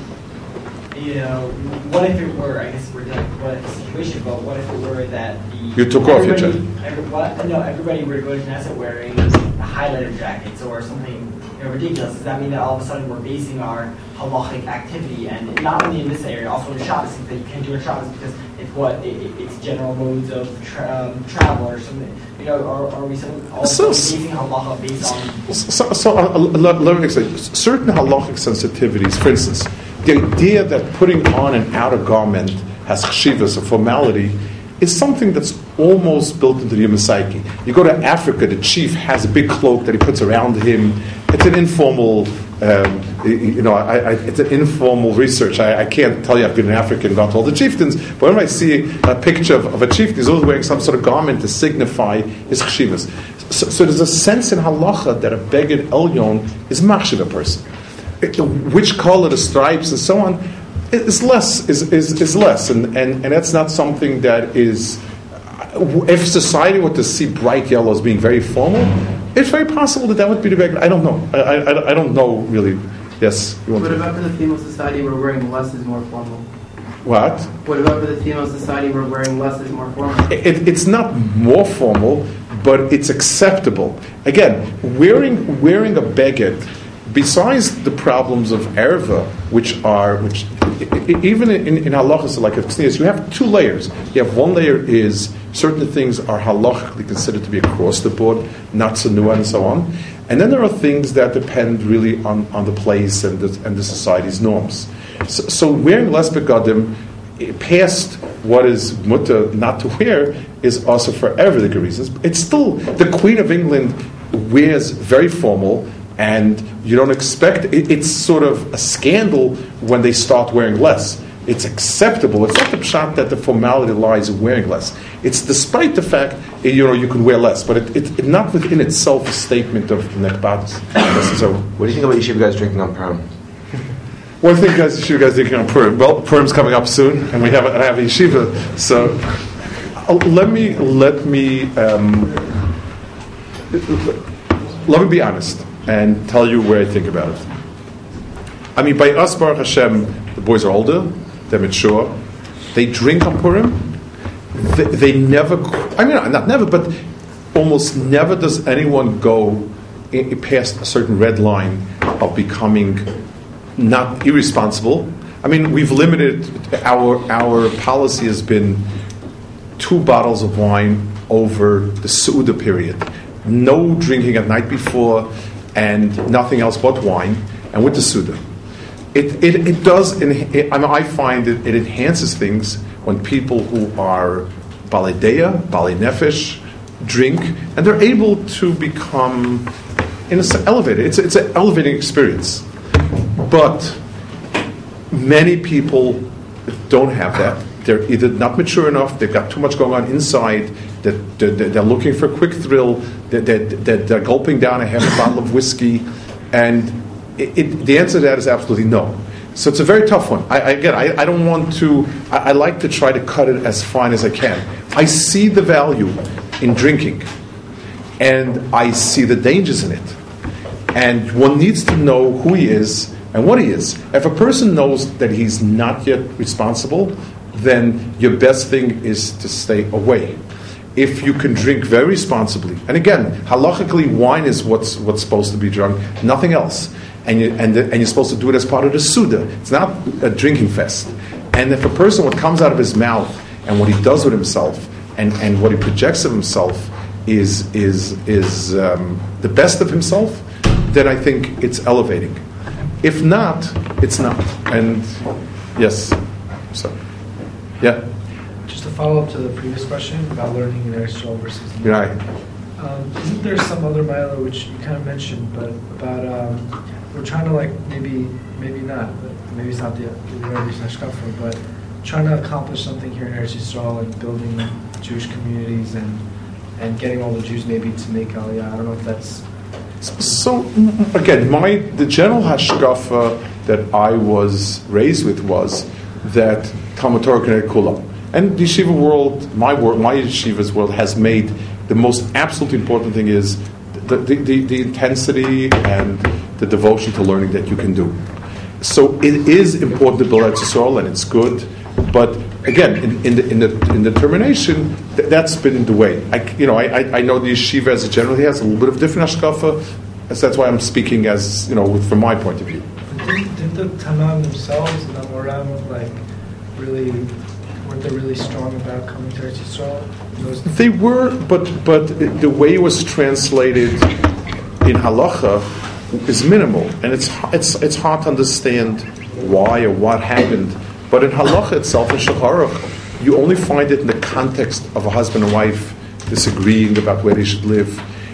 S12: what if it were, I guess we're dealing with a situation, but what if it were that
S2: you took off your jacket?
S12: Everybody were to go to Knesset wearing highlighter jackets or something ridiculous. Does that mean that all of a sudden we're basing our halachic activity, and not only in this area, also in Shabbos, that you can't do in Shabbos because it's general modes of travel or something? Are we also basing halacha based on?
S2: Let me explain. Certain halachic sensitivities, for instance, the idea that putting on an outer garment has chshivas, a formality, is something that's almost built into the human psyche. You go to Africa, the chief has a big cloak that he puts around him. It's an informal, it's an informal research. I can't tell you I've been in Africa and gone to all the chieftains, but whenever I see a picture of a chieftain, he's always wearing some sort of garment to signify his chshivas. So there's a sense in halacha that a beged elyon is machshav a person. Which color, the stripes, and so on, is less, and that's not something that is. If society were to see bright yellow as being very formal, it's very possible that would be the beged. I don't know. I don't know really. Yes.
S6: What about in the female society where wearing less is more formal?
S2: What?
S6: What about for the female society where wearing less is more formal?
S2: It's not more formal, but it's acceptable. Again, wearing a beged, besides the problems of erva, which even in halachas like tznius, you have two layers. You have one layer is certain things are halachically considered to be across the board, not tzanua and so on, and then there are things that depend really on the place and the society's norms. So wearing less begadim past what is mutter not to wear is also for every reasons. It's still the Queen of England wears very formal, and you don't expect it's sort of a scandal when they start wearing less. It's acceptable. It's not the pshat that the formality lies in wearing less. It's despite the fact you can wear less, but it's not within itself a statement of nekbadus. So,
S13: what do you think about yeshiva guys drinking on Purim?
S2: What do you think yeshiva guys drinking on Purim? Well, Purim's coming up soon, and I have a yeshiva. So let me be honest and tell you where I think about it. I mean, by us, Baruch Hashem, the boys are older, they're mature, they drink on Purim. They never, I mean, not never, but almost never does anyone go past a certain red line of becoming not irresponsible. I mean, we've limited, our policy has been 2 bottles of wine over the Su'udah period. No drinking at night before, and nothing else but wine, and with the Suda. It does, I find it enhances things when people who are Balei Deya, Balei Nefesh, drink, and they're able to become elevated. It's an elevating experience. But many people don't have that. They're either not mature enough, they've got too much going on inside, that they're looking for a quick thrill, they're gulping down a half a bottle of whiskey, and the answer to that is absolutely no. So it's a very tough one. I don't want to, I like to try to cut it as fine as I can. I see the value in drinking, and I see the dangers in it. And one needs to know who he is and what he is. If a person knows that he's not yet responsible, then your best thing is to stay away. If you can drink very responsibly, and again, halachically, wine is what's supposed to be drunk, nothing else, and you're supposed to do it as part of the Suda. It's not a drinking fest. And if a person, what comes out of his mouth and what he does with himself and what he projects of himself is the best of himself, then I think it's elevating. If not, it's not. And yes, so yeah.
S10: Just to follow up to the previous question about learning in Eretz Yisrael versus
S2: right.
S10: Isn't there some other ma'alah which you kind of mentioned, but about we're trying to maybe not, but maybe it's not the hashkafa, but trying to accomplish something here in Eretz Yisrael and building Jewish communities and getting all the Jews maybe to make Aliyah. I don't know if that's.
S2: So again, the general hashkafa that I was raised with was that Talmud Torah K'nei Kulam. And the yeshiva world, my yeshiva's world, has made the most absolutely important thing is the intensity and the devotion to learning that you can do. So it is important to build Eretz Yisrael, and it's good. But again, in the termination, that's been the way. I know the yeshiva as a general has a little bit of different hashkafa. So that's why I'm speaking as from my point of view.
S10: Did the Tanam themselves and the Moram weren't they really strong about coming to Eretz Yisrael?
S2: They were, but the way it was translated in halacha is minimal, and it's hard to understand why or what happened. But in halacha itself, in Shulchan Aruch, you only find it in the context of a husband and wife disagreeing about where they should live.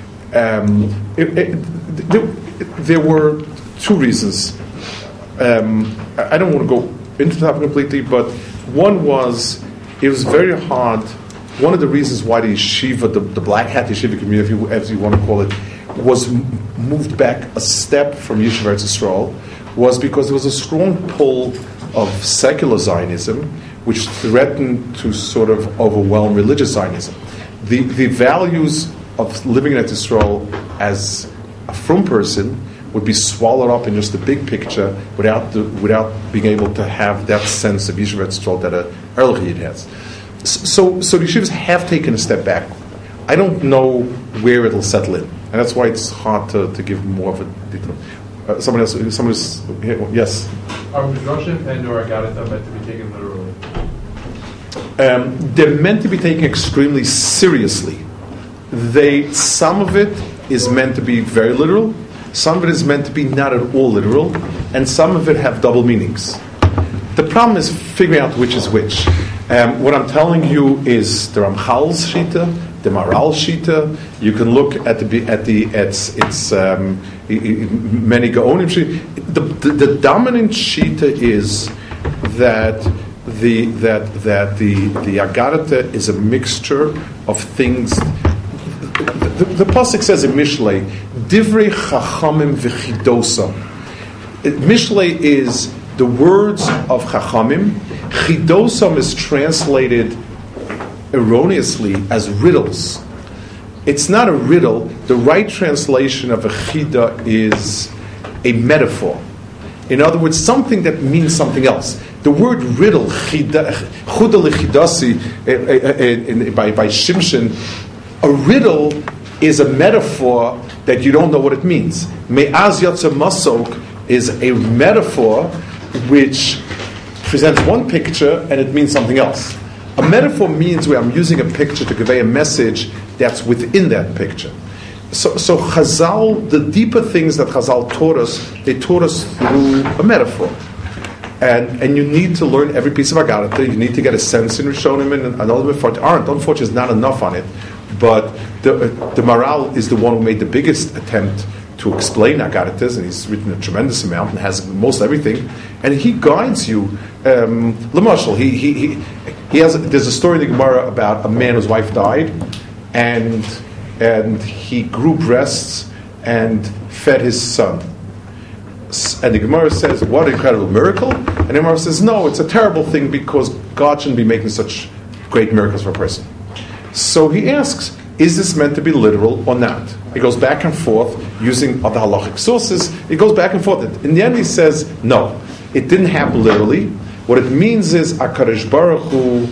S2: There were 2 reasons. I don't want to go into that completely, but one was, it was very hard. One of the reasons why the yeshiva, the black hat yeshiva community, as you want to call it, was moved back a step from Yeshiva Eretz Yisrael was because there was a strong pull of secular Zionism, which threatened to sort of overwhelm religious Zionism. The values of living in Eretz Yisrael as a frum person would be swallowed up in just the big picture without being able to have that sense of Yeshiva Tztrol that a Erlich Yid has. So the yeshivas have taken a step back. I don't know where it'll settle in, and that's why it's hard to give more of a detail. Someone else, yes?
S14: Are Midrashim and or Agarata meant to be taken literally?
S2: They're meant to be taken extremely seriously. Some of it is meant to be very literal, some of it is meant to be not at all literal, and some of it have double meanings. The problem is figuring out which is which. What I'm telling you is the Ramchal's Shita, the Maral Shita. You can look at many Gaonim Shita. The dominant Shita is that the Agarata is a mixture of things. The pasuk says in Mishlei, Divrei Chachamim v'Chidosa. Mishlei is the words of Chachamim. Chidosam is translated erroneously as riddles. It's not a riddle. The right translation of a chida is a metaphor. In other words, something that means something else. The word riddle, chuda lechidasi, by Shimshon, a riddle is a metaphor that you don't know what it means. Me'az yotze masok is a metaphor which presents one picture and it means something else. A metaphor means where I'm using a picture to convey a message that's within that picture. So Chazal, the deeper things that Chazal taught us, they taught us through a metaphor. And you need to learn every piece of Agarata. You need to get a sense in Rishonim and all the Mefartim aren't. Unfortunately, there's not enough on it. But the Maral is the one who made the biggest attempt to explain Agaritas, and he's written a tremendous amount and has most everything. And he guides you. L'mashal, he has. There's a story in the Gemara about a man whose wife died, and he grew breasts and fed his son. And the Gemara says, "What an incredible miracle!" And the Gemara says, "No, it's a terrible thing because God shouldn't be making such great miracles for a person." So he asks, "Is this meant to be literal or not?" He goes back and forth using other halachic sources. He goes back and forth. In the end, he says, "No, it didn't happen literally. What it means is HaKadosh Baruch Hu,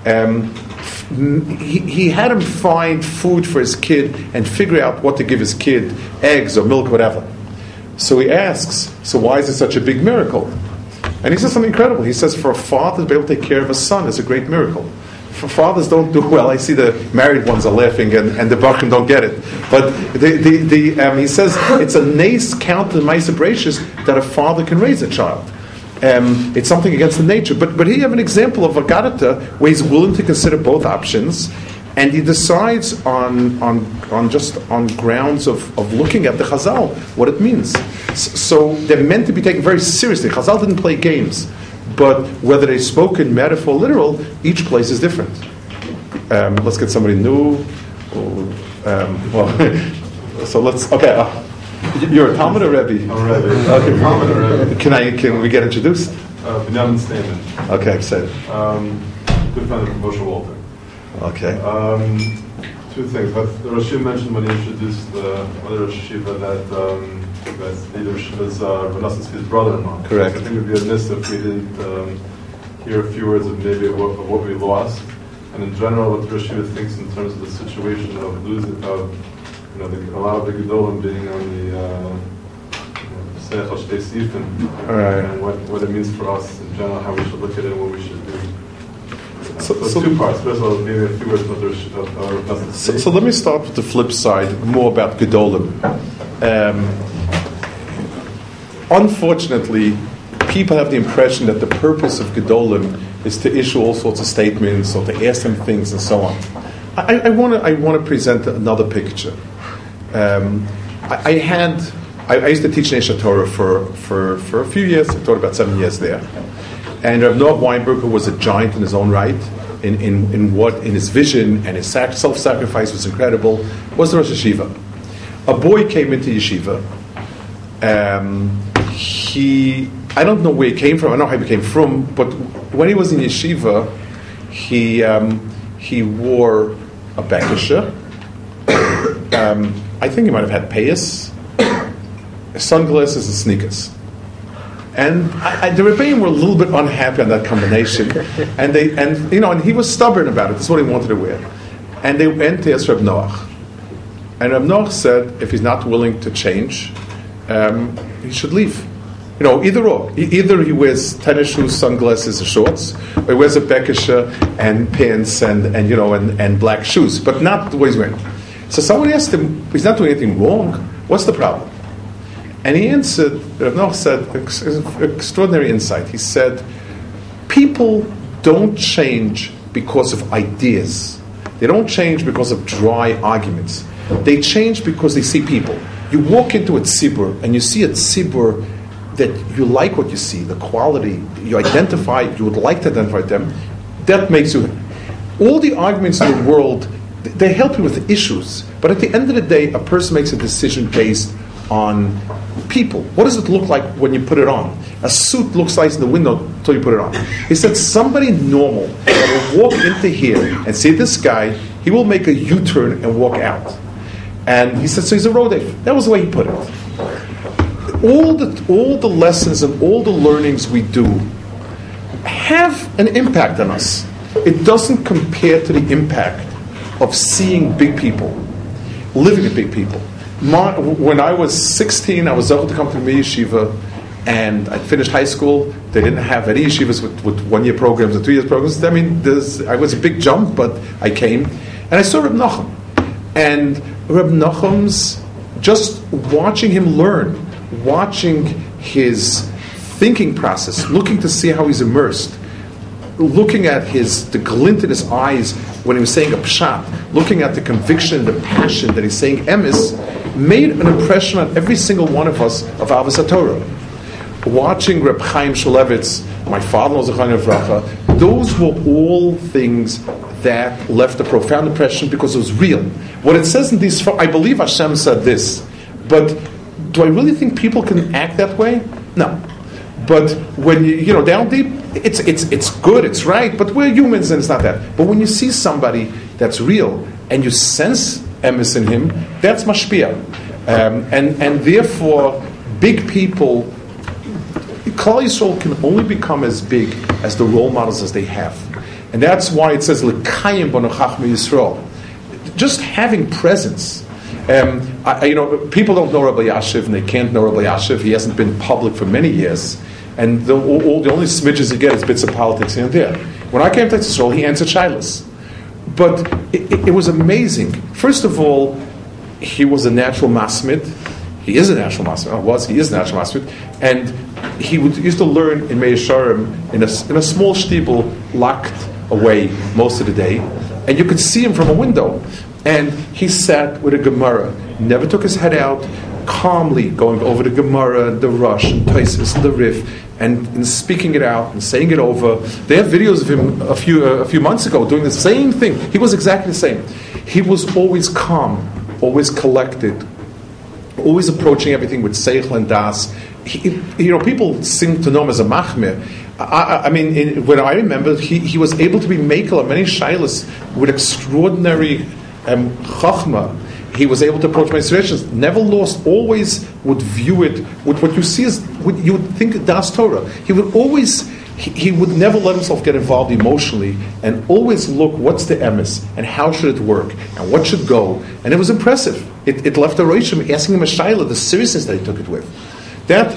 S2: he had him find food for his kid and figure out what to give his kid, eggs or milk, whatever." So he asks, "So why is it such a big miracle?" And he says something incredible. He says, "For a father to be able to take care of a son is a great miracle." For fathers don't do well. I see the married ones are laughing and the Bachim don't get it. But he says it's a nace count in Ma'aseh Bereishis that a father can raise a child. It's something against the nature. But here you have an example of Agarata where he's willing to consider both options, and he decides on grounds of looking at the Chazal, what it means. So they're meant to be taken very seriously. Chazal didn't play games. But whether they spoke in metaphor or literal, each place is different. Let's get somebody new. So let's. Okay, you're a Talmud or Rebbe?
S14: I'm a Rebbe.
S2: Okay.
S14: Talmud or Rebbe.
S2: Can we get introduced?
S14: Binyamin Steinman.
S2: Okay, say it.
S14: Good friend of Moshe Walter.
S2: Okay.
S14: Two things. The Rosh mentioned when he introduced the other Rosh Yeshiva that the Rosh was Renaissance his brother-in-law.
S2: Correct.
S14: So I think it would be amiss if we didn't hear a few words of maybe of what we lost, and in general what Rosh thinks in terms of the situation of losing, a lot of the Gedolim being on the Seichel Shtei Sifim, and what it means for us in general, how we should look at it, and what we should do. So two parts. First of all, maybe a few words about the
S2: So let me start with the flip side, more about Gedolim. Unfortunately, people have the impression that the purpose of Gedolim is to issue all sorts of statements or to ask them things and so on. I want to present another picture. I used to teach Nesha Torah for a few years. I taught about 7 years there. And Rav Noah Weinberg, who was a giant in his own right, in his vision and his self-sacrifice was incredible, was the Rosh Yeshiva. A boy came into Yeshiva. I don't know where he came from. I don't know how he became from, but when he was in Yeshiva, he wore a bekisha. I think he might have had payas. sunglasses and sneakers. And the Rebbeim were a little bit unhappy on that combination, and he was stubborn about it. That's what he wanted to wear. And they went to ask Reb Noach, and Reb Noach said, if he's not willing to change, he should leave. Either or. Either he wears tennis shoes, sunglasses, and shorts, or he wears a bekisha and pants and black shoes, but not the way he's wearing. So someone asked him, he's not doing anything wrong. What's the problem? And he answered, Rav Noach said, extraordinary insight. He said, people don't change because of ideas. They don't change because of dry arguments. They change because they see people. You walk into a tzibur and you see a tzibur that you like what you see, the quality, you would like to identify them, that makes you... All the arguments in the world, they help you with the issues, but at the end of the day, a person makes a decision based on people. What does it look like when you put it on? A suit looks nice in the window until you put it on. He said somebody normal that will walk into here and see this guy, he will make a U-turn and walk out. And he said, so he's a rodef. That was the way he put it. All the lessons and all the learnings we do have an impact on us. It doesn't compare to the impact of seeing big people, living with big people. When I was 16, I was able to come to Mir Yeshiva, and I finished high school. They didn't have any yeshivas with 1-year programs or 2-year programs. I mean, I was a big jump, but I came, and I saw Reb Nachum. And Reb Nachum's, just watching him learn, watching his thinking process, looking to see how he's immersed, looking at the glint in his eyes when he was saying a pshat, looking at the conviction, the passion that he's saying emes, made an impression on every single one of us of Avos HaTorah. Watching Reb Chaim Shulevitz, my father-in-law Zechariah Avracha, those were all things that left a profound impression because it was real. What it says in these, I believe Hashem said this, but do I really think people can act that way? No. But when you down deep, it's good, it's right, but we're humans and it's not that. But when you see somebody that's real and you sense emes in him, that's mashpia. And therefore, big people, Klal Yisrael can only become as big as the role models as they have. And that's why it says, L'kayim b'no chachmei Yisrael. Just having presence. People don't know Rabbi Yashiv, and they can't know Rabbi Yashiv. He hasn't been public for many years. And the only smidges you get is bits of politics here and there. When I came to Israel, he answered shilas. But it was amazing. First of all, he was a natural masmid. He is a natural masmid. He is a natural masmid. And he used to learn in Meir Sharim in a small shtibel, locked away most of the day. And you could see him from a window. And he sat with a Gemara, never took his head out, calmly going over the Gemara, the Rush, and Tosfos, and the Rif, and speaking it out and saying it over. They have videos of him a few months ago doing the same thing. He was exactly the same. He was always calm, always collected, always approaching everything with seichel and das. People seem to know him as a machmir. When I remember, he was able to be mekel on many shaylas with extraordinary chachma. He was able to approach many situations, never lost, always would view it with what you see as, you would think das Torah. He would always, he would never let himself get involved emotionally, and always look, what's the emes, and how should it work, and what should go, and it was impressive. It left a roishim asking him a shayla, the seriousness that he took it with. Baruch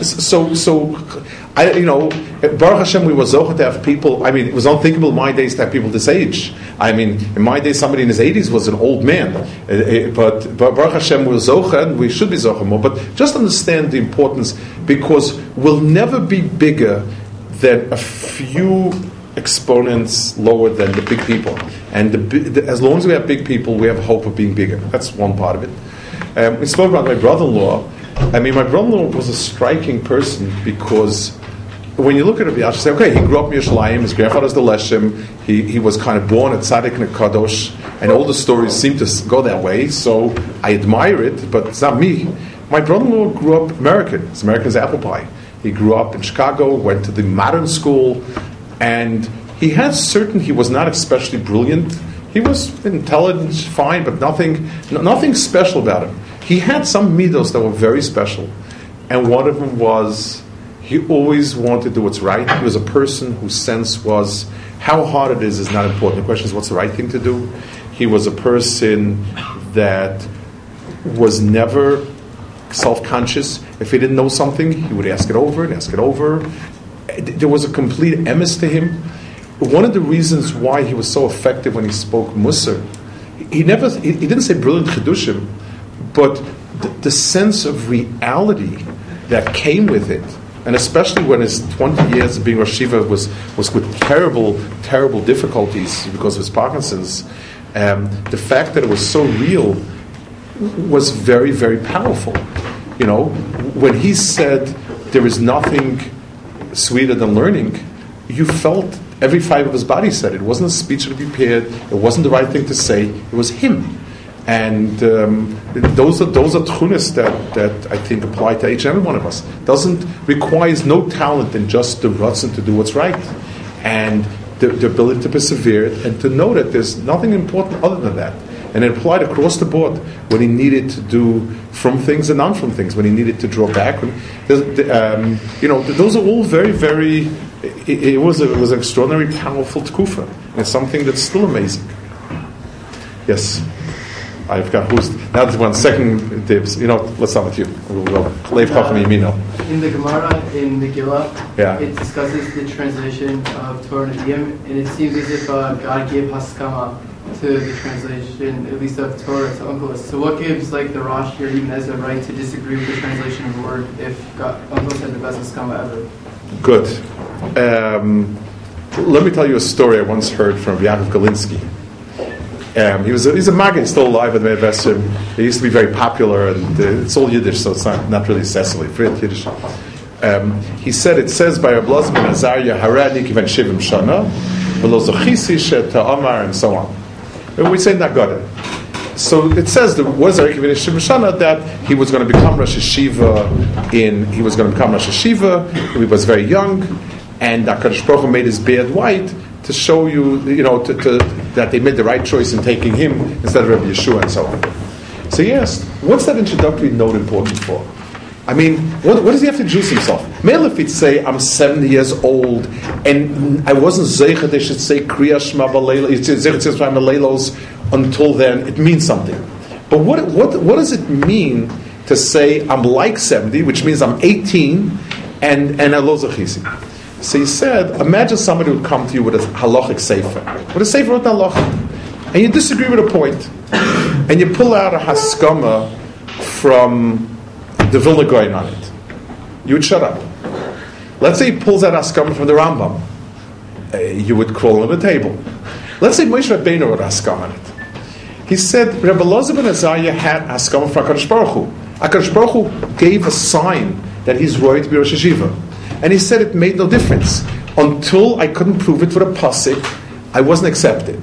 S2: Hashem, we were zochah to have people. It was unthinkable in my days to have people this age. In my days, somebody in his 80s was an old man. But Baruch Hashem, we're zochah, and we should be zochah more. But just understand the importance, because we'll never be bigger than a few exponents lower than the big people. And as long as we have big people, we have hope of being bigger. That's one part of it. We spoke about my brother-in-law. My brother-in-law was a striking person, because when you look at Rabbi Yashiv, you say, okay, he grew up in Yerushalayim, his grandfather's the Leshem, he was kind of born at Tzaddik and Kadosh, and all the stories seem to go that way, so I admire it, but it's not me. My brother-in-law grew up American. He's American as apple pie. He grew up in Chicago, went to the modern school, and he was not especially brilliant. He was intelligent, fine, but nothing special about him. He had some midos that were very special. and one of them was he always wanted to do what's right. He was a person whose sense was how hard it is not important. The question is what's the right thing to do. He was a person that was never self-conscious. If he didn't know something, he would ask it over and ask it over. There was a complete emes to him. One of the reasons why he was so effective when he spoke Musar, he didn't say brilliant chidushim, but the sense of reality that came with it, and especially when his 20 years of being Rosh Yeshiva was with terrible, terrible difficulties because of his Parkinson's, the fact that it was so real was very, very powerful. When he said there is nothing sweeter than learning, you felt every fiber of his body said it. It wasn't a speech that he prepared. It wasn't the right thing to say. It was him. And those are tchunas that I think apply to each and every one of us. Requires no talent than just the rutzon to do what's right, and the ability to persevere and to know that there's nothing important other than that. And it applied across the board when he needed to do from things and non-from things, when he needed to draw back. Those are all very, very. It was an extraordinary, powerful tkufa. And it's something that's still amazing. Yes. I've got who's now. 1 second, dibs. Let's start with you. We'll go. Lev Chacham Yamino.
S6: In the Gemara in Megillah,
S2: yeah,
S6: it discusses the translation of Torah Nevi'im, and it seems as if God gave haskama to the translation, at least of Torah, to Onkelos. So, what gives the Rashi or even Ezra right to disagree with the translation of the word if Onkelos had the best haskama ever?
S2: Good. Let me tell you a story I once heard from Yaakov Galinsky. He's a Maggid, he's still alive at the Me'evesrim. He used to be very popular, and it's all Yiddish, so it's not really Cecily, Frit Yiddish. He said, it says by Rabbi Elazar ben Azariah, Harani kivan shivim shana, v'lo zochisi sheta amar, and so on. And we say Nagada. So it says that was Zarek kivan shivim shana that he was going to become Rosh Yeshiva he was going to become Rosh Yeshiva, he was very young, and HaKadosh Baruch Hu made his beard white to show you, that they made the right choice in taking him instead of Rabbi Yeshua and so on. So he asked, what's that introductory note important for? I mean, what does he have to introduce himself? Maybe if he'd say, I'm 70 years old, and I wasn't zeichet, they should say Kriya Shema B'Leilos until then, it means something. But what does it mean to say, I'm like 70, which means I'm 18, and I lo zechisi? So he said, imagine somebody would come to you with a halachic sefer. With a sefer with halacha. And you disagree with a point. And you pull out a haskama from the Vilna Gaon on it. You would shut up. Let's say he pulls out haskama from the Rambam. You would crawl on the table. Let's say Moshe Rabbeinu wrote haskama on it. He said, Rebbe Elazar ben Azariah had haskama from HaKadosh Baruch Hu. HaKadosh Baruch Hu gave a sign that he's right to be Rosh Yeshiva. And he said it made no difference. Until I couldn't prove it for a pasuk, I wasn't accepted.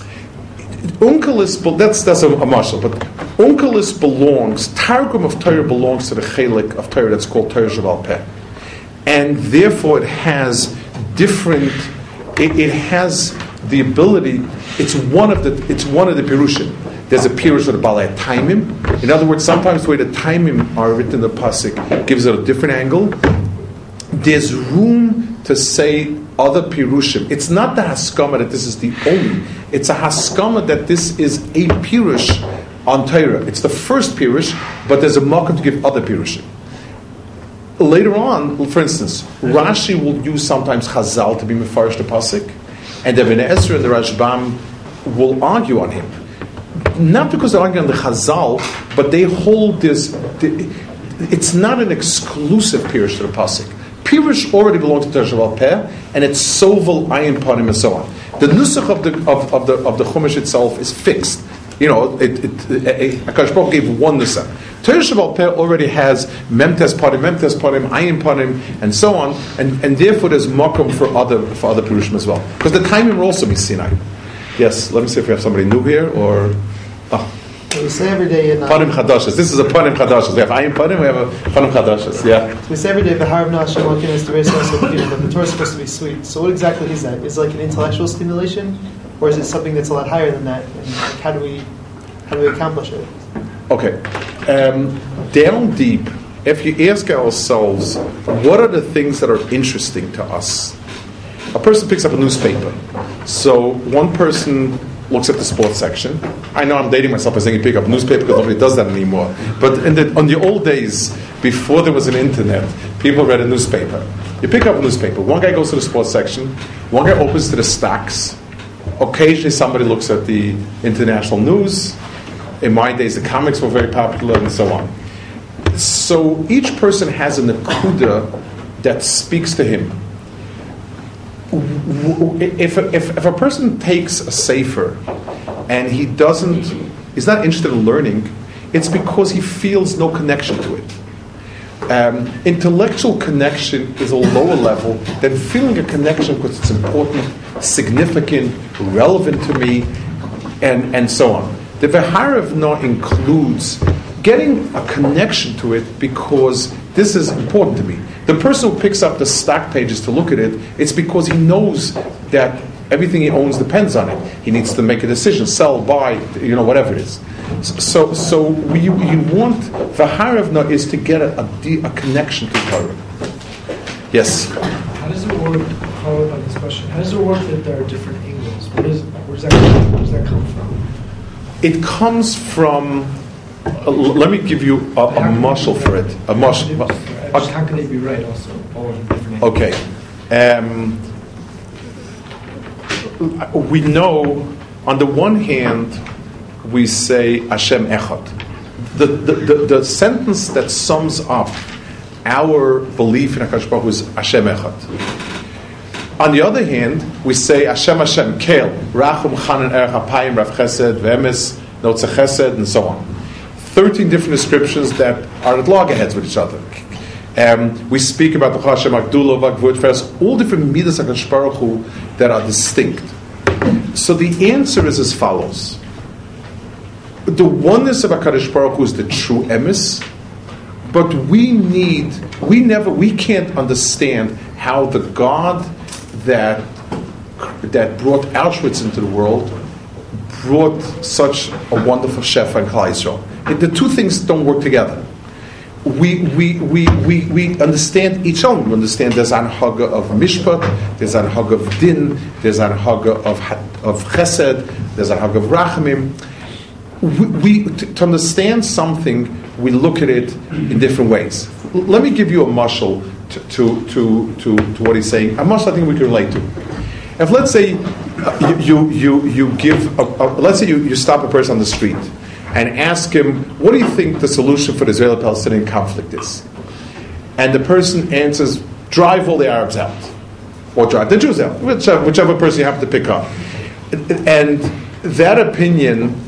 S2: Onkelos, that's a marshal, but Onkelos belongs, Targum of Torah belongs to the chelik of Torah that's called Torah Sheval Peh. And therefore it has different, it has the ability, it's one of the Pirushim. There's a Pirush with the Balei Taimim. In other words, sometimes the way the Taimim are written in the pasuk gives it a different angle. There's room to say other pirushim. It's not the haskama that this is the only. It's a haskama that this is a pirush on Torah. It's the first pirush, but there's a makom to give other pirushim. Later on, for instance, Rashi will use sometimes Chazal to be mefarish the pasuk, and the Ibn Ezra and the Rashbam will argue on him. Not because they're arguing on the Chazal, but they hold this. It's not an exclusive pirush to the pasuk. Pirush already belongs to Torah Sheval Peh, and it's sovel ayin panim and so on. The nusach of the Chumash itself is fixed. HaKadosh Baruch Hu gave one nusach. Torah Sheval Peh already has memtes panim, ayin panim, and so on, and therefore there's makom for other pirushim as well. Because the timing will also be Sinai. Yes, let me see if we have somebody new here or.
S15: We say every day in
S2: Panim Chadashas. This is a Panim Chadashas. We have Ayin Panim, we have a Panim Chadashas. Yeah.
S15: We say every day V'harav Hashem Elokeinu the Torah is supposed to be sweet. So what exactly is that? Is it like an intellectual stimulation, or is it something that's a lot higher than that? And how do we accomplish it?
S2: Okay. Down deep if you ask ourselves, what are the things that are interesting to us? A person picks up a newspaper. So one person looks at the sports section. I know I'm dating myself by saying you pick up a newspaper because nobody does that anymore. But on the old days, before there was an internet, people read a newspaper. You pick up a newspaper. One guy goes to the sports section. One guy opens to the stocks. Occasionally somebody looks at the international news. In my days, the comics were very popular and so on. So each person has a nakuda that speaks to him. If a person takes a sefer and he's not interested in learning, it's because he feels no connection to it. Intellectual connection is a lower level than feeling a connection because it's important, significant, relevant to me, and so on. The V'harevna includes getting a connection to it because this is important to me. The person who picks up the stock pages to look at it, it's because he knows that everything he owns depends on it. He needs to make a decision, sell, buy, whatever it is. So you want, V'harevna is to get a connection to Torah. Yes?
S10: How does it work, follow up on this question, how does it work that there are different angles? Where does that come from?
S2: It comes from, let me give you a mashal for it. A mashal.
S10: How can they be right also? All in different angles?
S2: Okay. We know, on the one hand, we say Hashem Echad. The sentence that sums up our belief in HaKadosh Baruch Hu is Hashem Echad. On the other hand, we say Hashem Hashem Kel Rachum Chanan Erech Apayim Rav Chesed Ve'emes Notze Chesed and so on. 13 different descriptions that are at loggerheads with each other. We speak about the Hashem Agdula Vagvud first, all different midas HaKadosh Baruch Hu that are distinct. So the answer is as follows: the oneness of HaKadosh Baruch Hu is the true emes, but we can't understand how the God that brought Auschwitz into the world brought such a wonderful Shefa and Klal Yisrael. The two things don't work together. We understand each other. We understand there's an haga of mishpat, there's an haga of din, there's an haga of chesed, there's an haga of rachamim. To understand something, we look at it in different ways. Let me give you a mashal to what he's saying. A mashal I think we can relate to. If let's say you stop a person on the street and ask him, what do you think the solution for the Israeli-Palestinian conflict is? And the person answers, drive all the Arabs out. Or drive the Jews out. Whichever person you have to pick up. And that opinion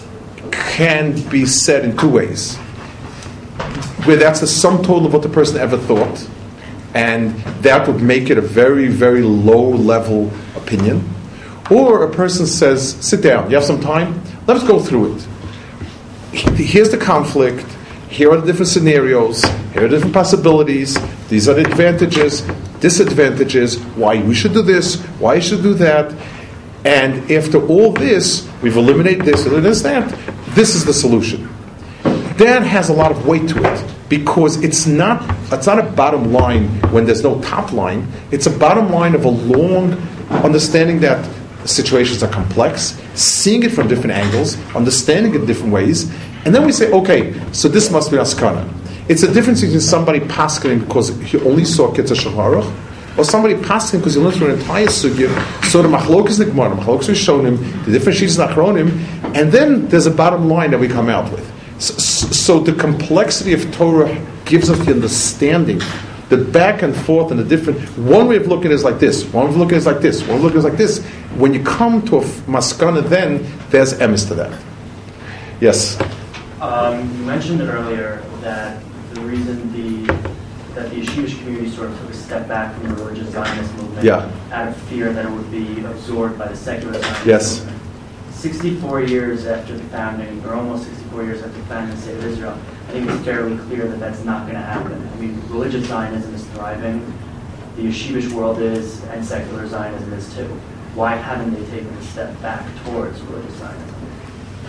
S2: can be said in two ways. Where that's the sum total of what the person ever thought. And that would make it a very, very low-level opinion. Or a person says, sit down, you have some time? Let's go through it. Here's the conflict, here are the different scenarios, here are the different possibilities, these are the advantages, disadvantages, why we should do this, why you should do that, and after all this, we've eliminated this, that, this is the solution. That has a lot of weight to it, because it's not a bottom line when there's no top line, it's a bottom line of a long understanding that situations are complex, seeing it from different angles, understanding it in different ways, and then we say, okay, so this must be askana. It's a difference between somebody paskening because he only saw Kitzur Shulchan Aruch, or somebody paskening because he learned through an entire sugya, so the machlokes in the Gemara, the machlokes Rishonim, the different sheets in Achronim, and then there's a bottom line that we come out with. So the complexity of Torah gives us the understanding. The back and forth and the different, one way of looking at it is like this, one way of looking at it is like this, one way of looking at it is like this. When you come to a maskana, then there's emes to that. Yes?
S4: You mentioned earlier that the reason that the yeshivish community sort of took a step back from the religious Zionist movement out of fear that it would be absorbed by the secular Zionist movement. 64 years after the founding, or almost 64 years after the founding of the State of Israel, I think it's fairly clear that that's not going to happen. I mean, religious Zionism is thriving, the yeshivish world is, and secular Zionism is too. Why haven't they taken a step back towards religious Zionism?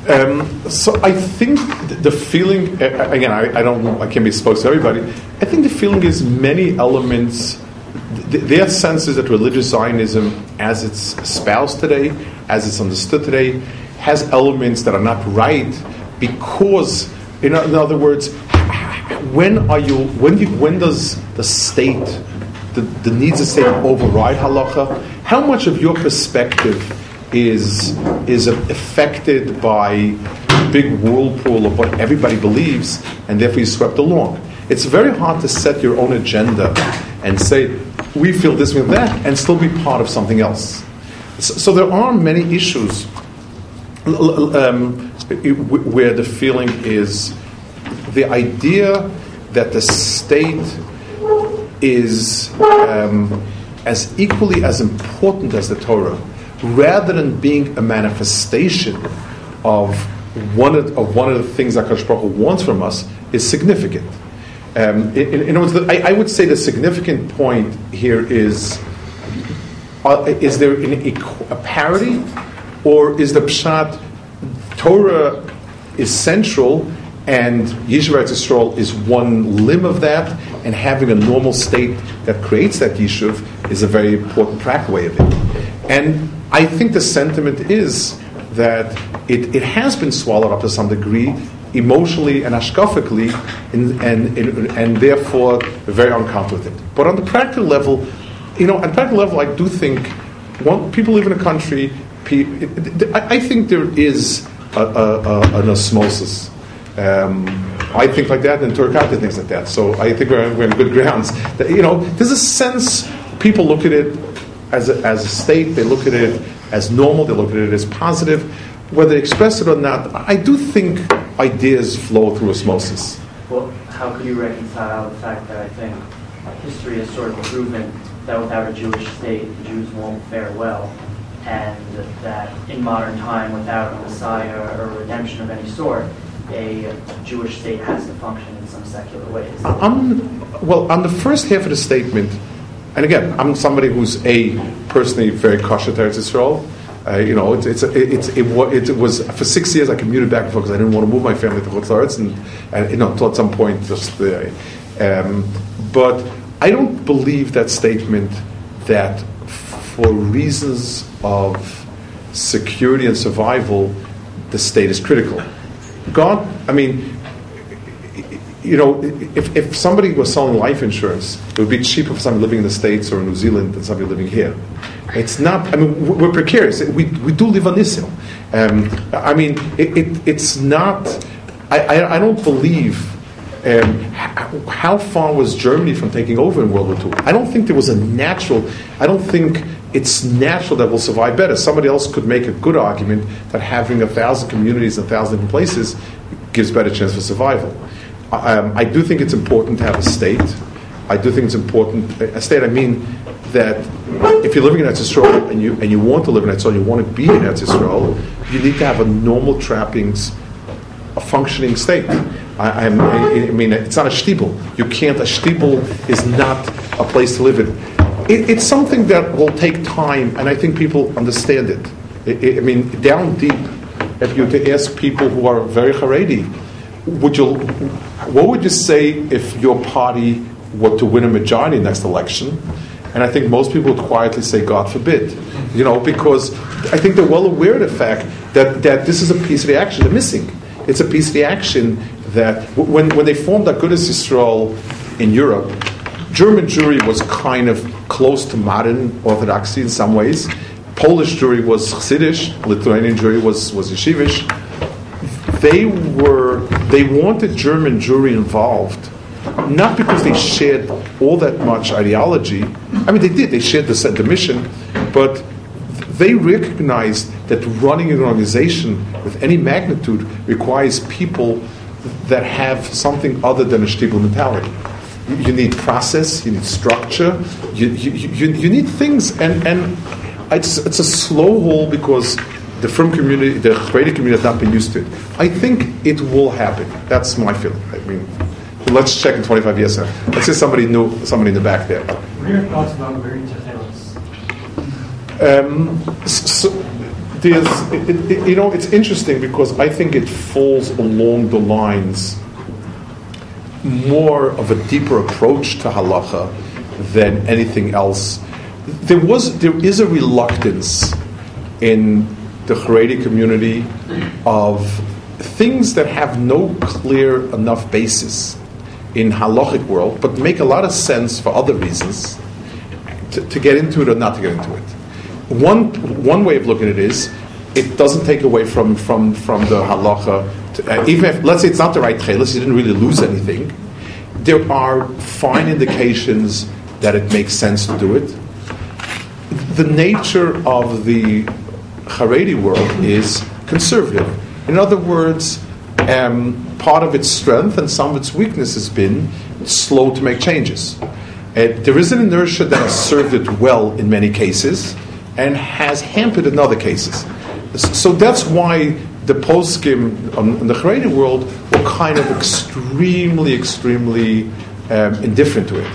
S2: So I think the feeling, again, I can't be supposed to everybody. I think the feeling is many elements. Their sense is that religious Zionism, as it's espoused today, as it's understood today, has elements that are not right because, in other words, when does the state, the needs of the state override halacha? How much of your perspective is affected by the big whirlpool of what everybody believes, and therefore you're swept along? It's very hard to set your own agenda and say, we feel this, we feel that, and still be part of something else. So there are many issues where the feeling is the idea that the state is as equally as important as the Torah, rather than being a manifestation of one of the things that HaKadosh Baruch Hu wants from us, is significant. In other words, I would say the significant point here is there a parity, or is the pshat Torah is central and Yishuv Eretz Yisrael is one limb of that, and having a normal state that creates that Yishuv is a very important practical way of it. And I think the sentiment is that it has been swallowed up to some degree, emotionally and ashkafically, and therefore very uncomfortable with it. But on the practical level, I do think people live in a country. I think there is an osmosis. I think like that, and Turkata thinks like that. So I think we're on good grounds. There's a sense people look at it as a state. They look at it as normal. They look at it as positive. Whether they express it or not, I do think ideas flow through osmosis.
S4: Well, how could you reconcile the fact that I think history has sort of proven that without a Jewish state, the Jews won't fare well, and that in modern time, without a Messiah or redemption of any sort, a Jewish state has to function in some secular ways?
S2: On the first half of the statement, and again, I'm somebody who's personally very kosher to Eretz Yisrael. It was for 6 years I commuted back and forth because I didn't want to move my family to Chutz La'aretz, and at some point but I don't believe that statement that for reasons of security and survival the state is critical. If somebody was selling life insurance, it would be cheaper for somebody living in the States or in New Zealand than somebody living here. It's not. We're precarious. We do live on Israel. It's not. I don't believe. How far was Germany from taking over in World War II? I don't think there was a natural. I don't think it's natural that we'll survive better. Somebody else could make a good argument that having 1,000 communities in 1,000 different places gives better chance for survival. I do think it's important to have a state. I do think it's important. A state, I mean that if you're living in Eretz Yisrael and you want to live in Eretz Yisrael, you want to be in Eretz Yisrael, you need to have a normal trappings, a functioning state. It's not a shtibel. A shtibel is not a place to live in. It's something that will take time, and I think people understand it. Down deep, if you were to ask people who are very Haredi, what would you say if your party were to win a majority next election? And I think most people would quietly say, God forbid. Because I think they're well aware of the fact that this is a piece of the action they're missing. It's a piece of the action that when they formed Agudas Yisrael in Europe, German Jewry was kind of close to modern Orthodoxy in some ways. Polish Jewry was Chassidish, Lithuanian Jewry was yeshivish. They wanted German Jewry involved, not because they shared all that much ideology. They did. They shared the mission, but they recognized that running an organization with any magnitude requires people that have something other than a shtibel mentality. You need process, you need structure, you need things, and it's a slow haul because the frum community, the Haredi community has not been used to it. I think it will happen. That's my feeling. Let's check in 25 years. Let's say somebody in the back there.
S16: What are your thoughts about married to
S2: it's interesting because I think it falls along the lines more of a deeper approach to halacha than anything else. There is a reluctance in the Haredi community of things that have no clear enough basis in halachic world, but make a lot of sense for other reasons, to get into it or not to get into it. One way of looking at it is, it doesn't take away from the halacha. Even if, let's say it's not the right chelis, you didn't really lose anything, there are fine indications that it makes sense to do it. The nature of the Haredi world is conservative. In other words, part of its strength and some of its weakness has been slow to make changes. There is an inertia that has served it well in many cases and has hampered in other cases. So that's why the poskim in the Haredi world were kind of extremely indifferent to it.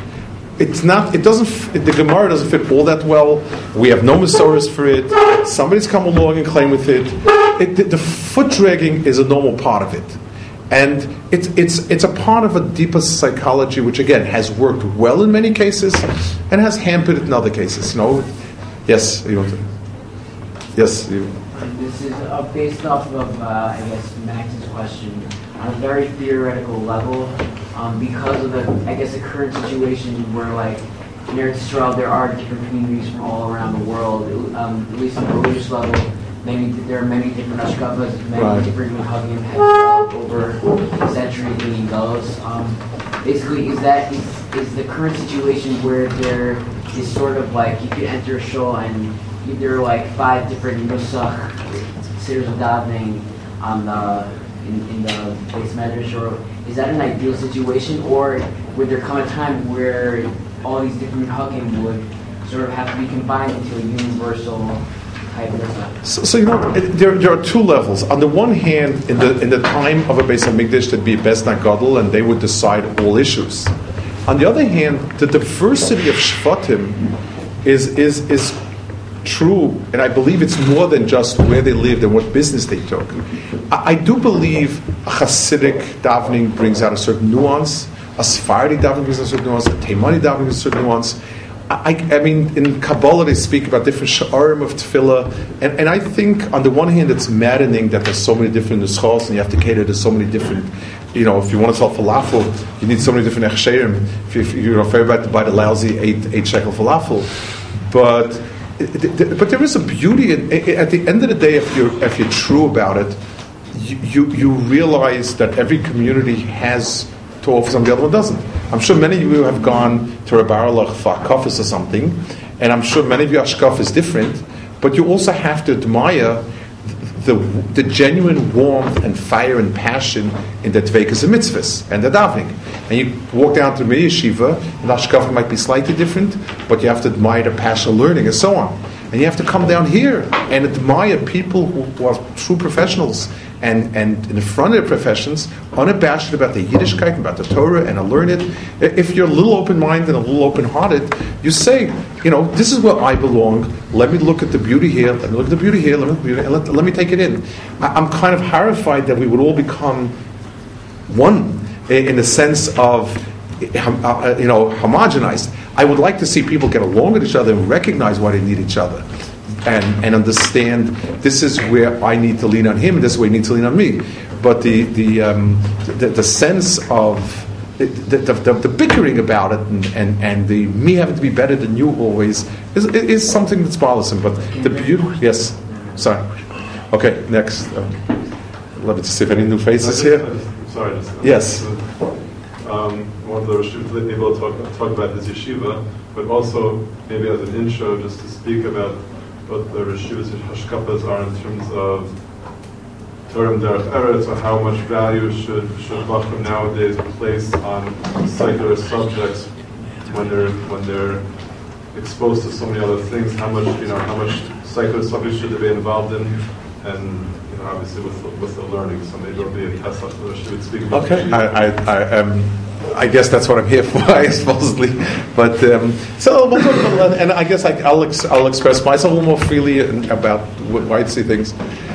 S2: The Gemara doesn't fit all that well. We have no Masoros for it. Somebody's come along and claimed with it. The foot dragging is a normal part of it. And it's a part of a deeper psychology, which again has worked well in many cases and has hampered it in other cases. Yes, you want to? Yes, you.
S5: This is based off of, I guess, Max's question on a very theoretical level, because of the current situation where, like, in Eretz Yisrael, there are different communities from all around the world. At least on the religious level, there are many different ashkafas, many different minhagim have developed over centuries and goes. Basically, is the current situation where there is sort of like you could enter a shul and there are like 5 different nusach series of davening on in the base medrash, or is that an ideal situation, or would there come a time where all these different minhagim would sort of have to be combined into a universal type of nusach?
S2: So there are 2 levels. On the one hand, in the time of a Beis Hamikdash, there'd be a Beis Gadol, and they would decide all issues. On the other hand, the diversity of Shvatim is true, and I believe it's more than just where they lived and what business they took. I do believe a Hasidic davening brings out a certain nuance, a Sephardi davening brings out a certain nuance, a Teimani davening brings a certain nuance. I mean, in Kabbalah they speak about different sha'arim of tefillah, and I think on the one hand it's maddening that there's so many different nuschos and you have to cater to so many different. If you want to sell falafel, you need so many different echsherim. If you're about to buy the lousy 8 shekel falafel, but there is a beauty at the end of the day. If you're true about it, you realize that every community has to offer something the other one doesn't. I'm sure many of you have gone to Reb Arlach for Kafis or something, and I'm sure many of your Ashkaf is different, but you also have to admire the genuine warmth and fire and passion in the Tveikas and Mitzvahs and the davening. And you walk down to Mir Yeshiva, and Ashkaf might be slightly different, but you have to admire the passion of learning and so on. And you have to come down here and admire people who are true professionals and in the front of their professions, unabashed about the Yiddishkeit, about the Torah, and to learn it. If you're a little open-minded and a little open-hearted, you say, this is where I belong. Let me look at the beauty here. Let me look at the beauty here. Let me take it in. I'm kind of horrified that we would all become one in the sense of, homogenized. I would like to see people get along with each other and recognize why they need each other. And understand this is where I need to lean on him, and this is where he needs to lean on me. But the sense of the bickering about it and the me having to be better than you always is something that's bothersome. But the beauty, yes, sorry. Okay, next. Let me see if any new faces here.
S14: Sorry.
S2: Yes.
S14: One of the Rosh able to talk about his yeshiva, but also maybe as an intro, just to speak about what the Rosh Hashkapas are in terms of Torah Derech Eretz, or how much value should Bachram nowadays place on secular subjects when they're exposed to so many other things. How much secular subjects should they be involved in, and obviously with the learning. So maybe it'll be a test that she would speak about.
S2: Okay, I guess that's what I'm here for, supposedly. But so we'll talk about that, and I guess I'll express myself a little more freely about why I see things.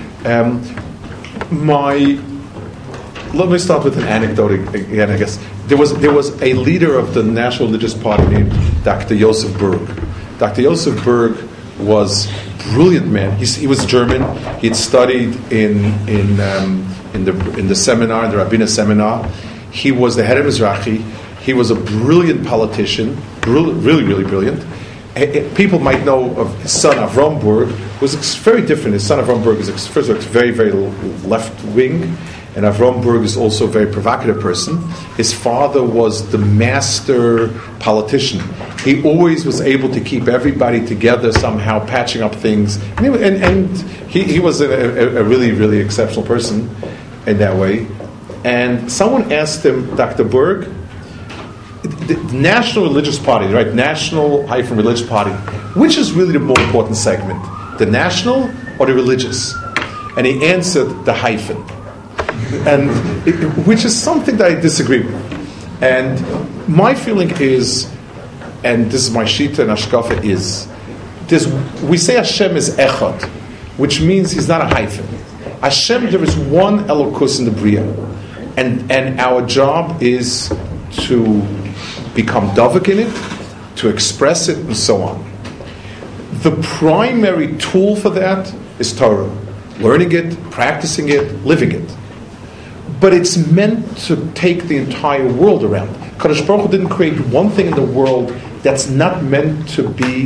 S2: Let me start with an anecdote again. I guess there was a leader of the National Religious Party named Dr. Joseph Berg. Dr. Joseph Berg was a brilliant man. He was German. He had studied in the seminar, the Rabbiner seminar. He was the head of Mizrahi. He was a brilliant politician, really, really brilliant. People might know of his son Avram Berg. Was very different. His son Avram Berg is very, very left wing, and Avram Berg is also a very provocative person. His father was the master politician. He always was able to keep everybody together somehow, patching up things, and he was a really, really exceptional person in that way. And someone asked him, Dr. Berg, the National Religious Party, right? National-Religious Party. Which is really the more important segment? The national or the religious? And he answered the hyphen. And which is something that I disagree with. And my feeling is, and this is my shita and ashkafa, is we say Hashem is echad, which means he's not a hyphen. Hashem, there is one Elokus in the Bria. And our job is to become davik in it, to express it, and so on. The primary tool for that is Torah. Learning it, practicing it, living it. But it's meant to take the entire world around. Kadosh Baruch Hu didn't create one thing in the world that's not meant to be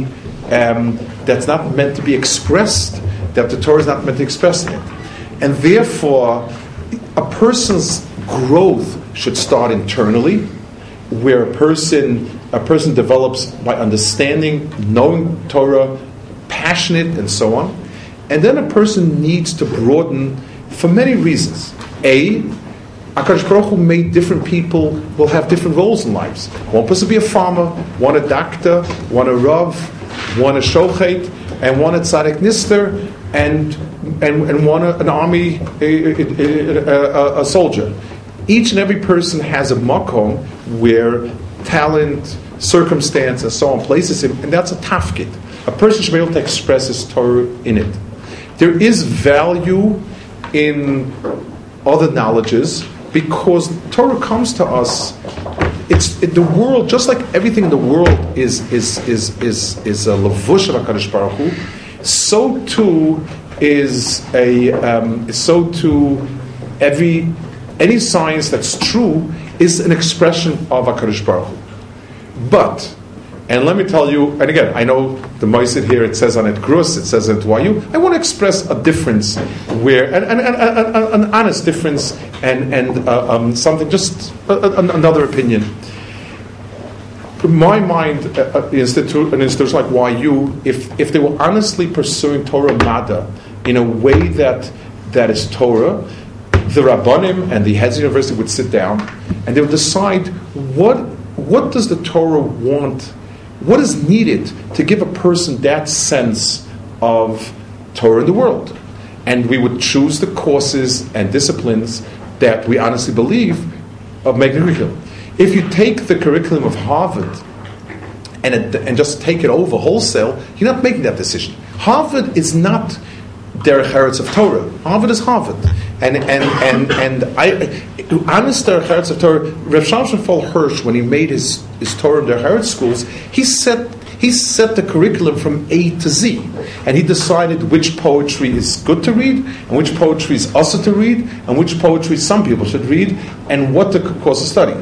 S2: expressed, that the Torah is not meant to express it. And therefore, a person's growth should start internally, where a person develops by understanding, knowing Torah, passionate, and so on. And then a person needs to broaden for many reasons. HaKadosh Baruch Hu made different people will have different roles in lives. One person will be a farmer, one a doctor, one a rav, one a shochet, and one a tzaddik nister, and one an army, a soldier. Each and every person has a makom where talent, circumstance, and so on places him, and that's a tafkid. A person should be able to express his Torah in it. There is value in other knowledges because Torah comes to us. The world, just like everything in the world is a lavush of HaKadosh Baruch Hu, so too is any science that's true is an expression of HaKadosh Baruch Hu. But, and let me tell you, and again, I know the Moisid here, it says on it Grus, it says on it YU, I want to express a difference where, an honest difference, and something, just another opinion. In my mind, an institution like YU, if they were honestly pursuing Torah Mada in a way that is Torah, the Rabbanim and the heads of the university would sit down and they would decide what does the Torah want, what is needed to give a person that sense of Torah in the world. And we would choose the courses and disciplines that we honestly believe of making a curriculum. If you take the curriculum of Harvard and just take it over wholesale, you're not making that decision. Harvard is not Derech Eretz of Torah. Harvard is Harvard. And honest Derech Eretz of Torah, Rav Shamshon Fol Hirsch, when he made his Torah and Derech Eretz schools, he set the curriculum from A to Z. And he decided which poetry is good to read, and which poetry is also to read, and which poetry some people should read, and what the course of study.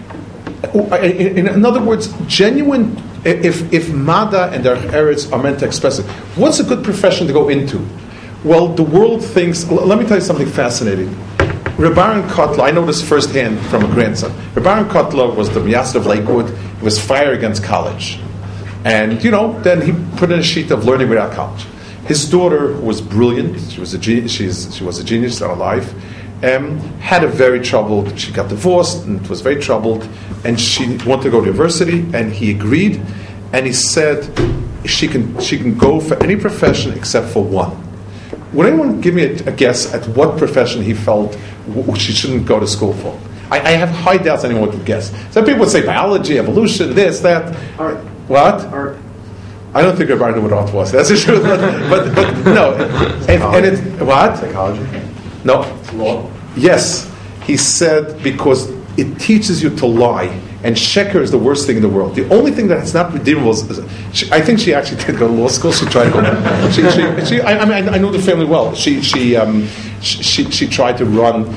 S2: In other words, genuine, if Mada and Derech Eretz are meant to express it, what's a good profession to go into? Well, the world thinks, let me tell you something fascinating. Reb Aaron Kotler, I know this firsthand from a grandson. Reb Aaron Kotler was the Miyaseh of Lakewood. He was fired against college. And, then he put in a sheet of learning without college. His daughter was brilliant. She was a genius, still alive. Had a very troubled, she got divorced and was very troubled. And she wanted to go to university, and he agreed. And he said she can go for any profession except for one. Would anyone give me a guess at what profession he felt she shouldn't go to school for? I have high doubts anyone would guess. Some people would say biology, evolution, this, that.
S11: Art.
S2: What?
S11: Art.
S2: I don't think everybody knew what art was. That's the truth. But no. And it's what?
S7: Psychology?
S2: No.
S7: Law?
S2: Yes. He said because it teaches you to lie. And sheker is the worst thing in the world. The only thing that's not redeemable is, I think she actually did go to law school. She tried to go. I know the family well. She tried to run.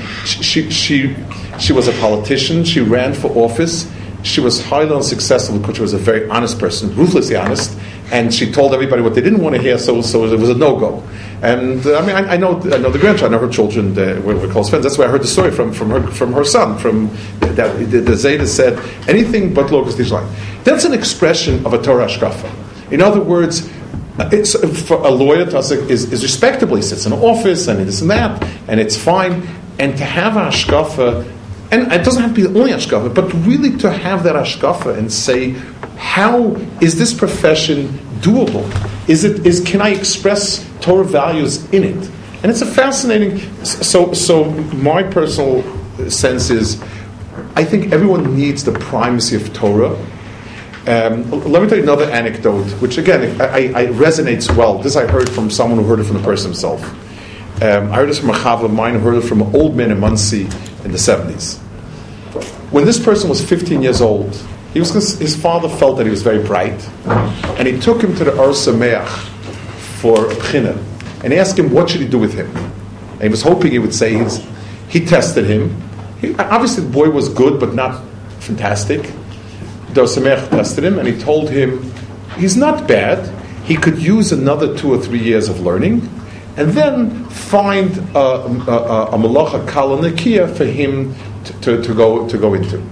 S2: She was a politician. She ran for office. She was highly unsuccessful because she was a very honest person, ruthlessly honest, and she told everybody what they didn't want to hear. So it was a no-go. And I know the grandchild. I know her children were close friends. That's why I heard the story from her son. From that, the Zayda said anything but locus dishline. That's an expression of a Torah hashkafa. In other words, it's for a lawyer is respectable. He sits in an office and this and that, and it's fine. And to have a hashkafa, and it doesn't have to be only hashkafa, but really to have that hashkafa and say, how is this profession doable? Can I express Torah values in it? And it's a fascinating. So my personal sense is, I think everyone needs the primacy of Torah. Let me tell you another anecdote, which again I resonates well. This I heard from someone who heard it from the person himself. I heard this from a chaver of mine who heard it from an old man in Muncie in the 70s. When this person was 15 years old, his father felt that he was very bright, and he took him to the Or Sameach for a b'china, and he asked him what should he do with him. And he was hoping he would say he tested him. Obviously the boy was good, but not fantastic. The Or Sameach tested him, and he told him he's not bad. He could use another 2 or 3 years of learning, and then find a malacha kala nekia for him to go into.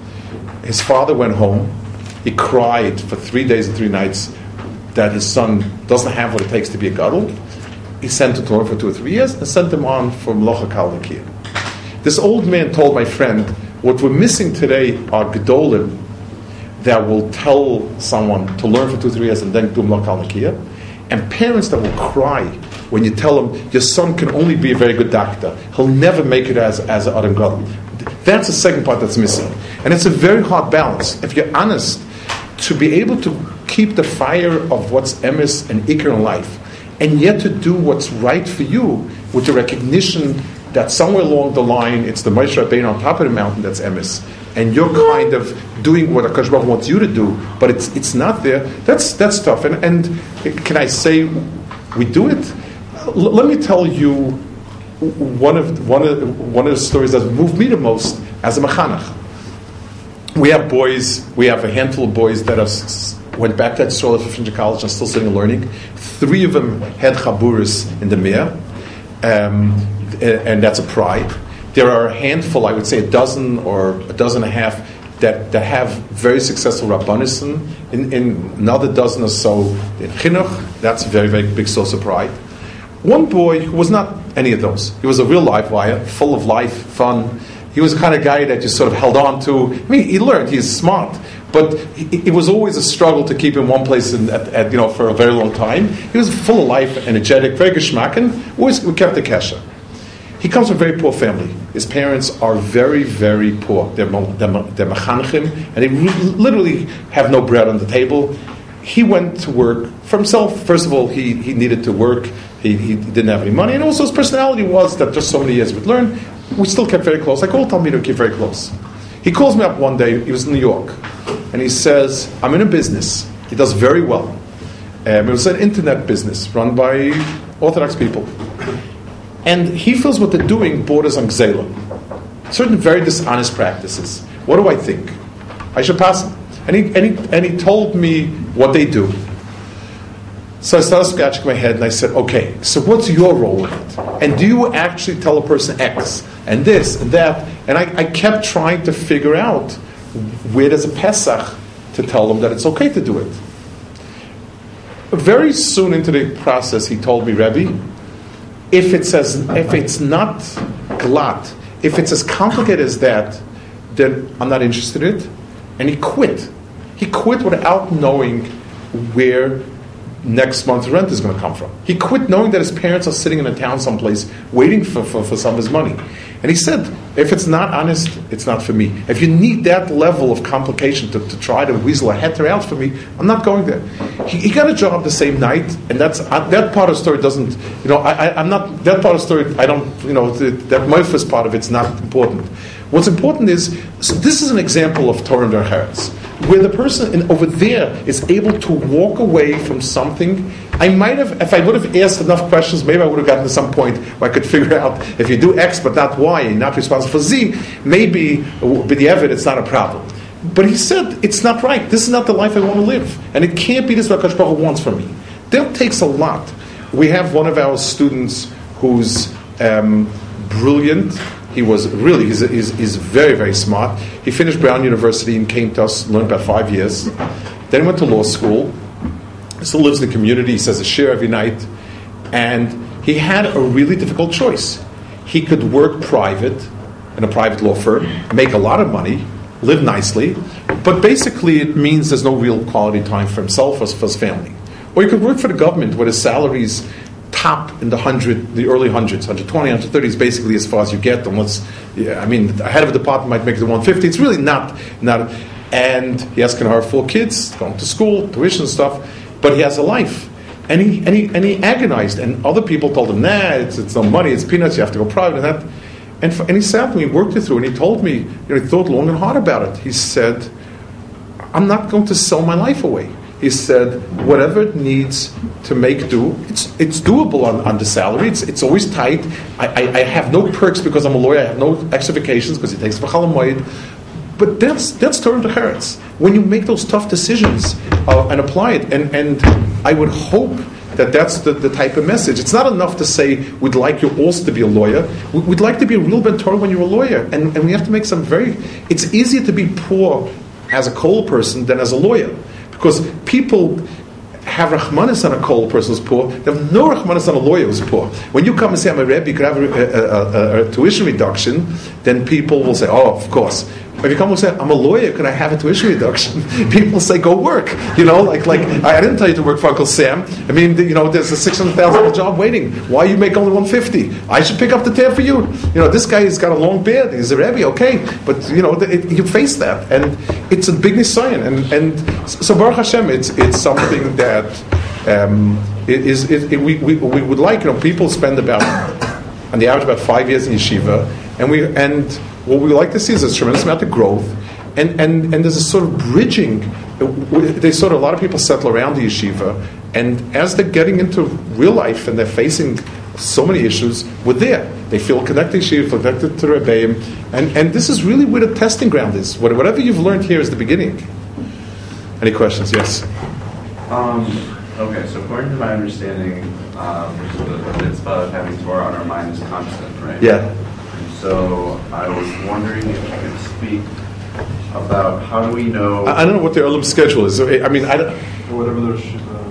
S2: His father went home. He cried for 3 days and 3 nights that his son doesn't have what it takes to be a gadol. He sent him to learn for 2 or 3 years and sent him on for malacha kala nekia. This old man told my friend, what we're missing today are gedolim that will tell someone to learn for 2 or 3 years and then do malacha kala nekia, and parents that will cry when you tell them your son can only be a very good doctor. He'll never make it as an Adam Gadol. That's the second part that's missing. And it's a very hard balance. If you're honest, to be able to keep the fire of what's emes and ikar in life, and yet to do what's right for you with the recognition that somewhere along the line it's the Moshe Rabbeinu on top of the mountain that's emes, and you're kind of doing what HaKadosh Baruch Hu wants you to do, but it's not there. That's tough. And can I say we do it? Let me tell you one of the stories that moved me the most as a mechanech. We have a handful of boys that went back to Yisrael at Fringe College and still sitting and learning. 3 of them had chaburis in the Meir, and that's a pride. There are a handful, I would say a dozen or a dozen and a half, that have very successful Rabbanison. In another dozen or so in Chinuch, that's a very, very big source of pride. One boy who was not any of those. He was a real live wire, full of life, fun. He was the kind of guy that you sort of held on to. I mean, he learned, he's smart, but it was always a struggle to keep him one place for a very long time. He was full of life, energetic, very geschmack, and always we kept the kesher. He comes from a very poor family. His parents are very, very poor. They're mechanchim, and they literally have no bread on the table. He went to work for himself. First of all, he needed to work. He didn't have any money, and also his personality was that just so many years would learn. We still kept very close. Like all Talmidim keep very close. He calls me up one day. He was in New York, and he says, "I'm in a business." He does very well. It was an internet business run by Orthodox people, and he feels what they're doing borders on gzela, certain very dishonest practices. What do I think? I should pass him. And he told me what they do. So I started scratching my head and I said, okay, so what's your role in it? And do you actually tell a person X and this and that? And I kept trying to figure out where there's a Pesach to tell them that it's okay to do it. Very soon into the process, he told me, Rebbe, if it's not glatt, if it's as complicated as that, then I'm not interested in it. And he quit. He quit without knowing where next month's rent is going to come from. He quit knowing that his parents are sitting in a town someplace waiting for some of his money. And he said, If it's not honest, it's not for me. If you need that level of complication to try to weasel a heter out for me, I'm not going there. He got a job the same night, and that part of the story doesn't, I'm not, that part of the story, I don't, that Moifus part of it's not important. What's important is, so this is an example of Torah and Heretz, where the person over there is able to walk away from something. I might have, if I would have asked enough questions, maybe I would have gotten to some point where I could figure out if you do X but not Y and not responsible for Z, maybe b'diavad it's not a problem. But he said, it's not right. This is not the life I want to live. And it can't be this what HaKadosh Baruch Hu wants from me. That takes a lot. We have one of our students who's brilliant. He was really, he's very, very smart. He finished Brown University and came to us, learned about 5 years. Then went to law school. Still lives in the community. He says a share every night. And he had a really difficult choice. He could work private in a private law firm, make a lot of money, live nicely, but basically it means there's no real quality time for himself or for his family. Or he could work for the government where his salaries top in the early hundreds, 120, 130 is basically as far as you get. Unless, the head of a department might make it to 150. It's really not. And he has kind of 4 kids, going to school, tuition and stuff, but he has a life. And he agonized. And other people told him, nah, it's no money, it's peanuts, you have to go private and that. And he sat with me, worked it through, and he told me, he thought long and hard about it. He said, I'm not going to sell my life away. He said, whatever it needs to make do, it's doable on the salary. It's always tight. I have no perks because I'm a lawyer. I have no extra vacations because he takes v'chal moed. But that's Torah and Heretz. When you make those tough decisions and apply it, and I would hope that's the type of message. It's not enough to say we'd like you also to be a lawyer. We'd like to be a real Ben Torah when you're a lawyer, and we have to make some it's easier to be poor as a coal person than as a lawyer. Because people have rachmanis on a coal person who's poor. They have no rachmanis on a lawyer who's poor. When you come and say, I'm a Rebbe, you could have a tuition reduction, then people will say, oh, of course. If you come and say, I'm a lawyer, can I have a tuition reduction? People say, go work. Like I didn't tell you to work for Uncle Sam. There's a $600,000 job waiting. Why you make only $150? I should pick up the tab for you. This guy has got a long beard. He's a Rebbe, okay. But, you face that. And it's a big nisayon. And so Baruch Hashem, it's something that we would like. People spend on the average, about 5 years in yeshiva. And what we like to see is a tremendous amount of growth, and there's a sort of bridging. A lot of people settle around the yeshiva, and as they're getting into real life and they're facing so many issues, we're there. They feel connected to yeshiva, connected to the Rebbeim, and this is really where the testing ground is. Whatever you've learned here is the beginning. Any questions? Yes.
S8: Okay, so according to my understanding, the mitzvah of having Torah on our mind is constant, right?
S2: Yeah.
S8: So I was wondering if you could speak about how do we know...
S2: I don't know what their Olam schedule is. I don't...
S14: Or whatever their...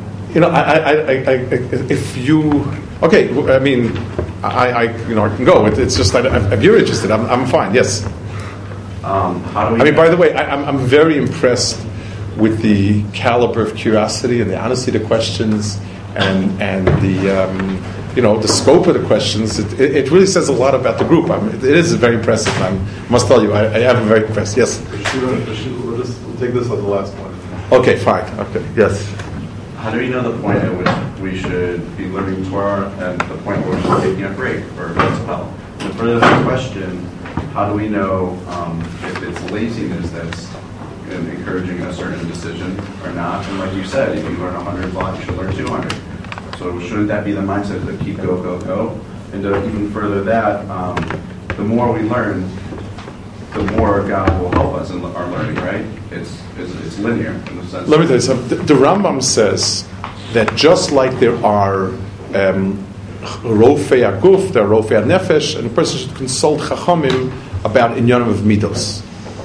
S2: if you... Okay, I can go. It's just, if you're interested, I'm fine, yes.
S8: How do we...
S2: by the way, I'm very impressed with the caliber of curiosity and the honesty of the questions and the scope of the questions. It really says a lot about the group. It is very impressive. I must tell you, I am very impressed. Yes.
S14: We'll take this as the last one.
S2: Okay, fine. Okay, yes.
S8: How do we know the point at which we should be learning Torah and the point where we should be taking a break or as well? To further the question, how do we know if it's laziness that's encouraging a certain decision or not? And like you said, if you learn 100 blocks, you should learn 200. So shouldn't that be the mindset to keep go? And to even further that, the more we learn, the more God will help us in our learning, right? It's linear in the sense.
S2: Let me tell you something. The Rambam says that just like there are Rofei Aguf, there are Rofei Nefesh, and a person should consult Chachamim about Inyanim of Midos.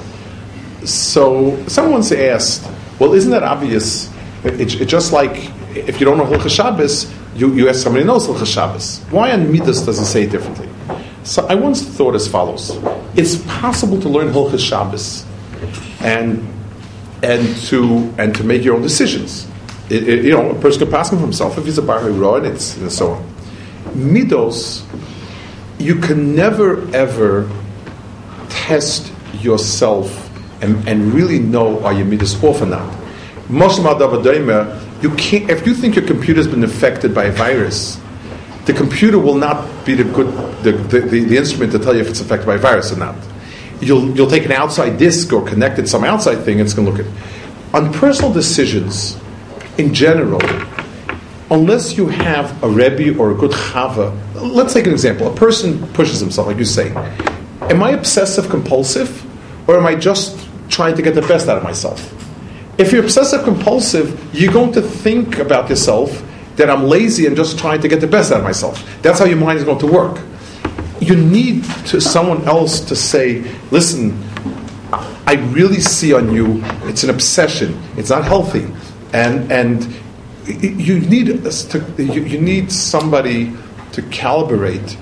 S2: So someone's asked, well, isn't that obvious? It's just like if you don't know Hilchos Shabbos, you ask somebody who knows Hilchos Shabbos. Why on Midas does it say it differently? So I once thought as follows: it's possible to learn Hilchos Shabbos and to make your own decisions. A person can pass him for himself if he's a Bar Hira, and so on. Midos, you can never ever test yourself and really know are your midas off or not. You can't. If you think your computer's been affected by a virus, the computer will not be the instrument to tell you if it's affected by a virus or not. You'll take an outside disk or connect it to some outside thing, and it's going to look at. On personal decisions, in general, unless you have a Rebbe or a good Chava, let's take an example. A person pushes himself, like you say. Am I obsessive compulsive, or am I just trying to get the best out of myself? If you're obsessive compulsive, you're going to think about yourself that I'm lazy and just trying to get the best out of myself. That's how your mind is going to work. You need someone else to say, listen, I really see on you, it's an obsession. It's not healthy. And you need somebody to calibrate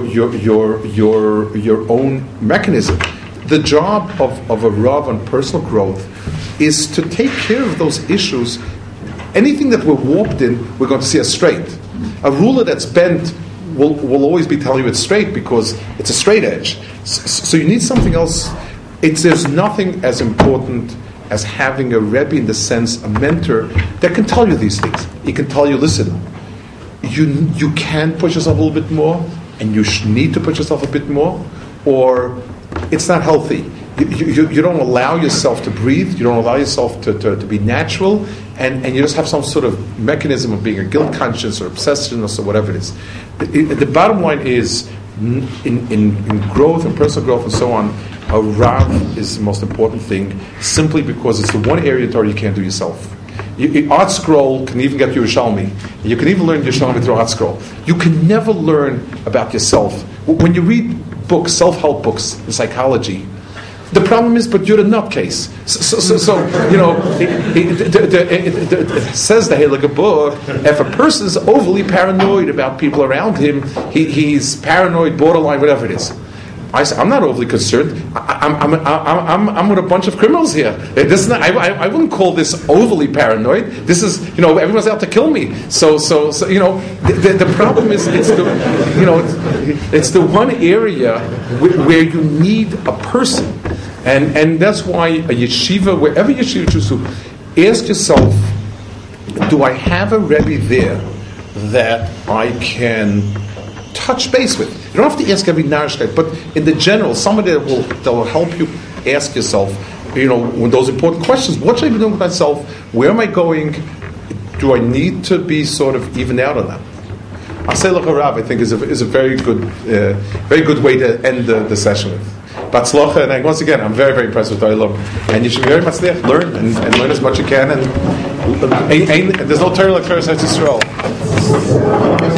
S2: your own mechanism. The job of a Rav on personal growth is to take care of those issues. Anything that we're warped in, we're going to see as straight. A ruler that's bent will always be telling you it's straight because it's a straight edge. So you need something else. There's nothing as important as having a Rebbe, in the sense, a mentor, that can tell you these things. He can tell you, listen, you can push yourself a little bit more, and you need to push yourself a bit more, or it's not healthy. You don't allow yourself to breathe, you don't allow yourself to be natural, and you just have some sort of mechanism of being a guilt conscience or obsession or so whatever it is. The bottom line is, in growth and personal growth and so on, a Rav is the most important thing, simply because it's the one area of Torah you can't do yourself. Art Scroll can even get you Yerushalmi. You can even learn Yerushalmi through Art Scroll. You can never learn about yourself. When you read books, self-help books in psychology, the problem is, but you're a nutcase. So it says the Heilige book, if a person is overly paranoid about people around him, he's paranoid, borderline, whatever it is. I say, I'm not overly concerned. I'm with a bunch of criminals here. This is not, I wouldn't call this overly paranoid. This is, everyone's out to kill me. So the problem is it's the one area where you need a person. And that's why a yeshiva, wherever yeshiva you choose to, ask yourself, do I have a Rebbe there that I can touch base with? You don't have to ask every narishkeit, but in the general, somebody that will help you ask yourself, when those important questions, what should I be doing with myself? Where am I going? Do I need to be sort of even out on that? Asay L'cha Rav, I think, is a very good way to end the session with. Batzlocha, and once again, I'm very, very impressed with Olam. And you should be very much there, learn and learn as much as you can. And there's no Torah like Torah Yisrael.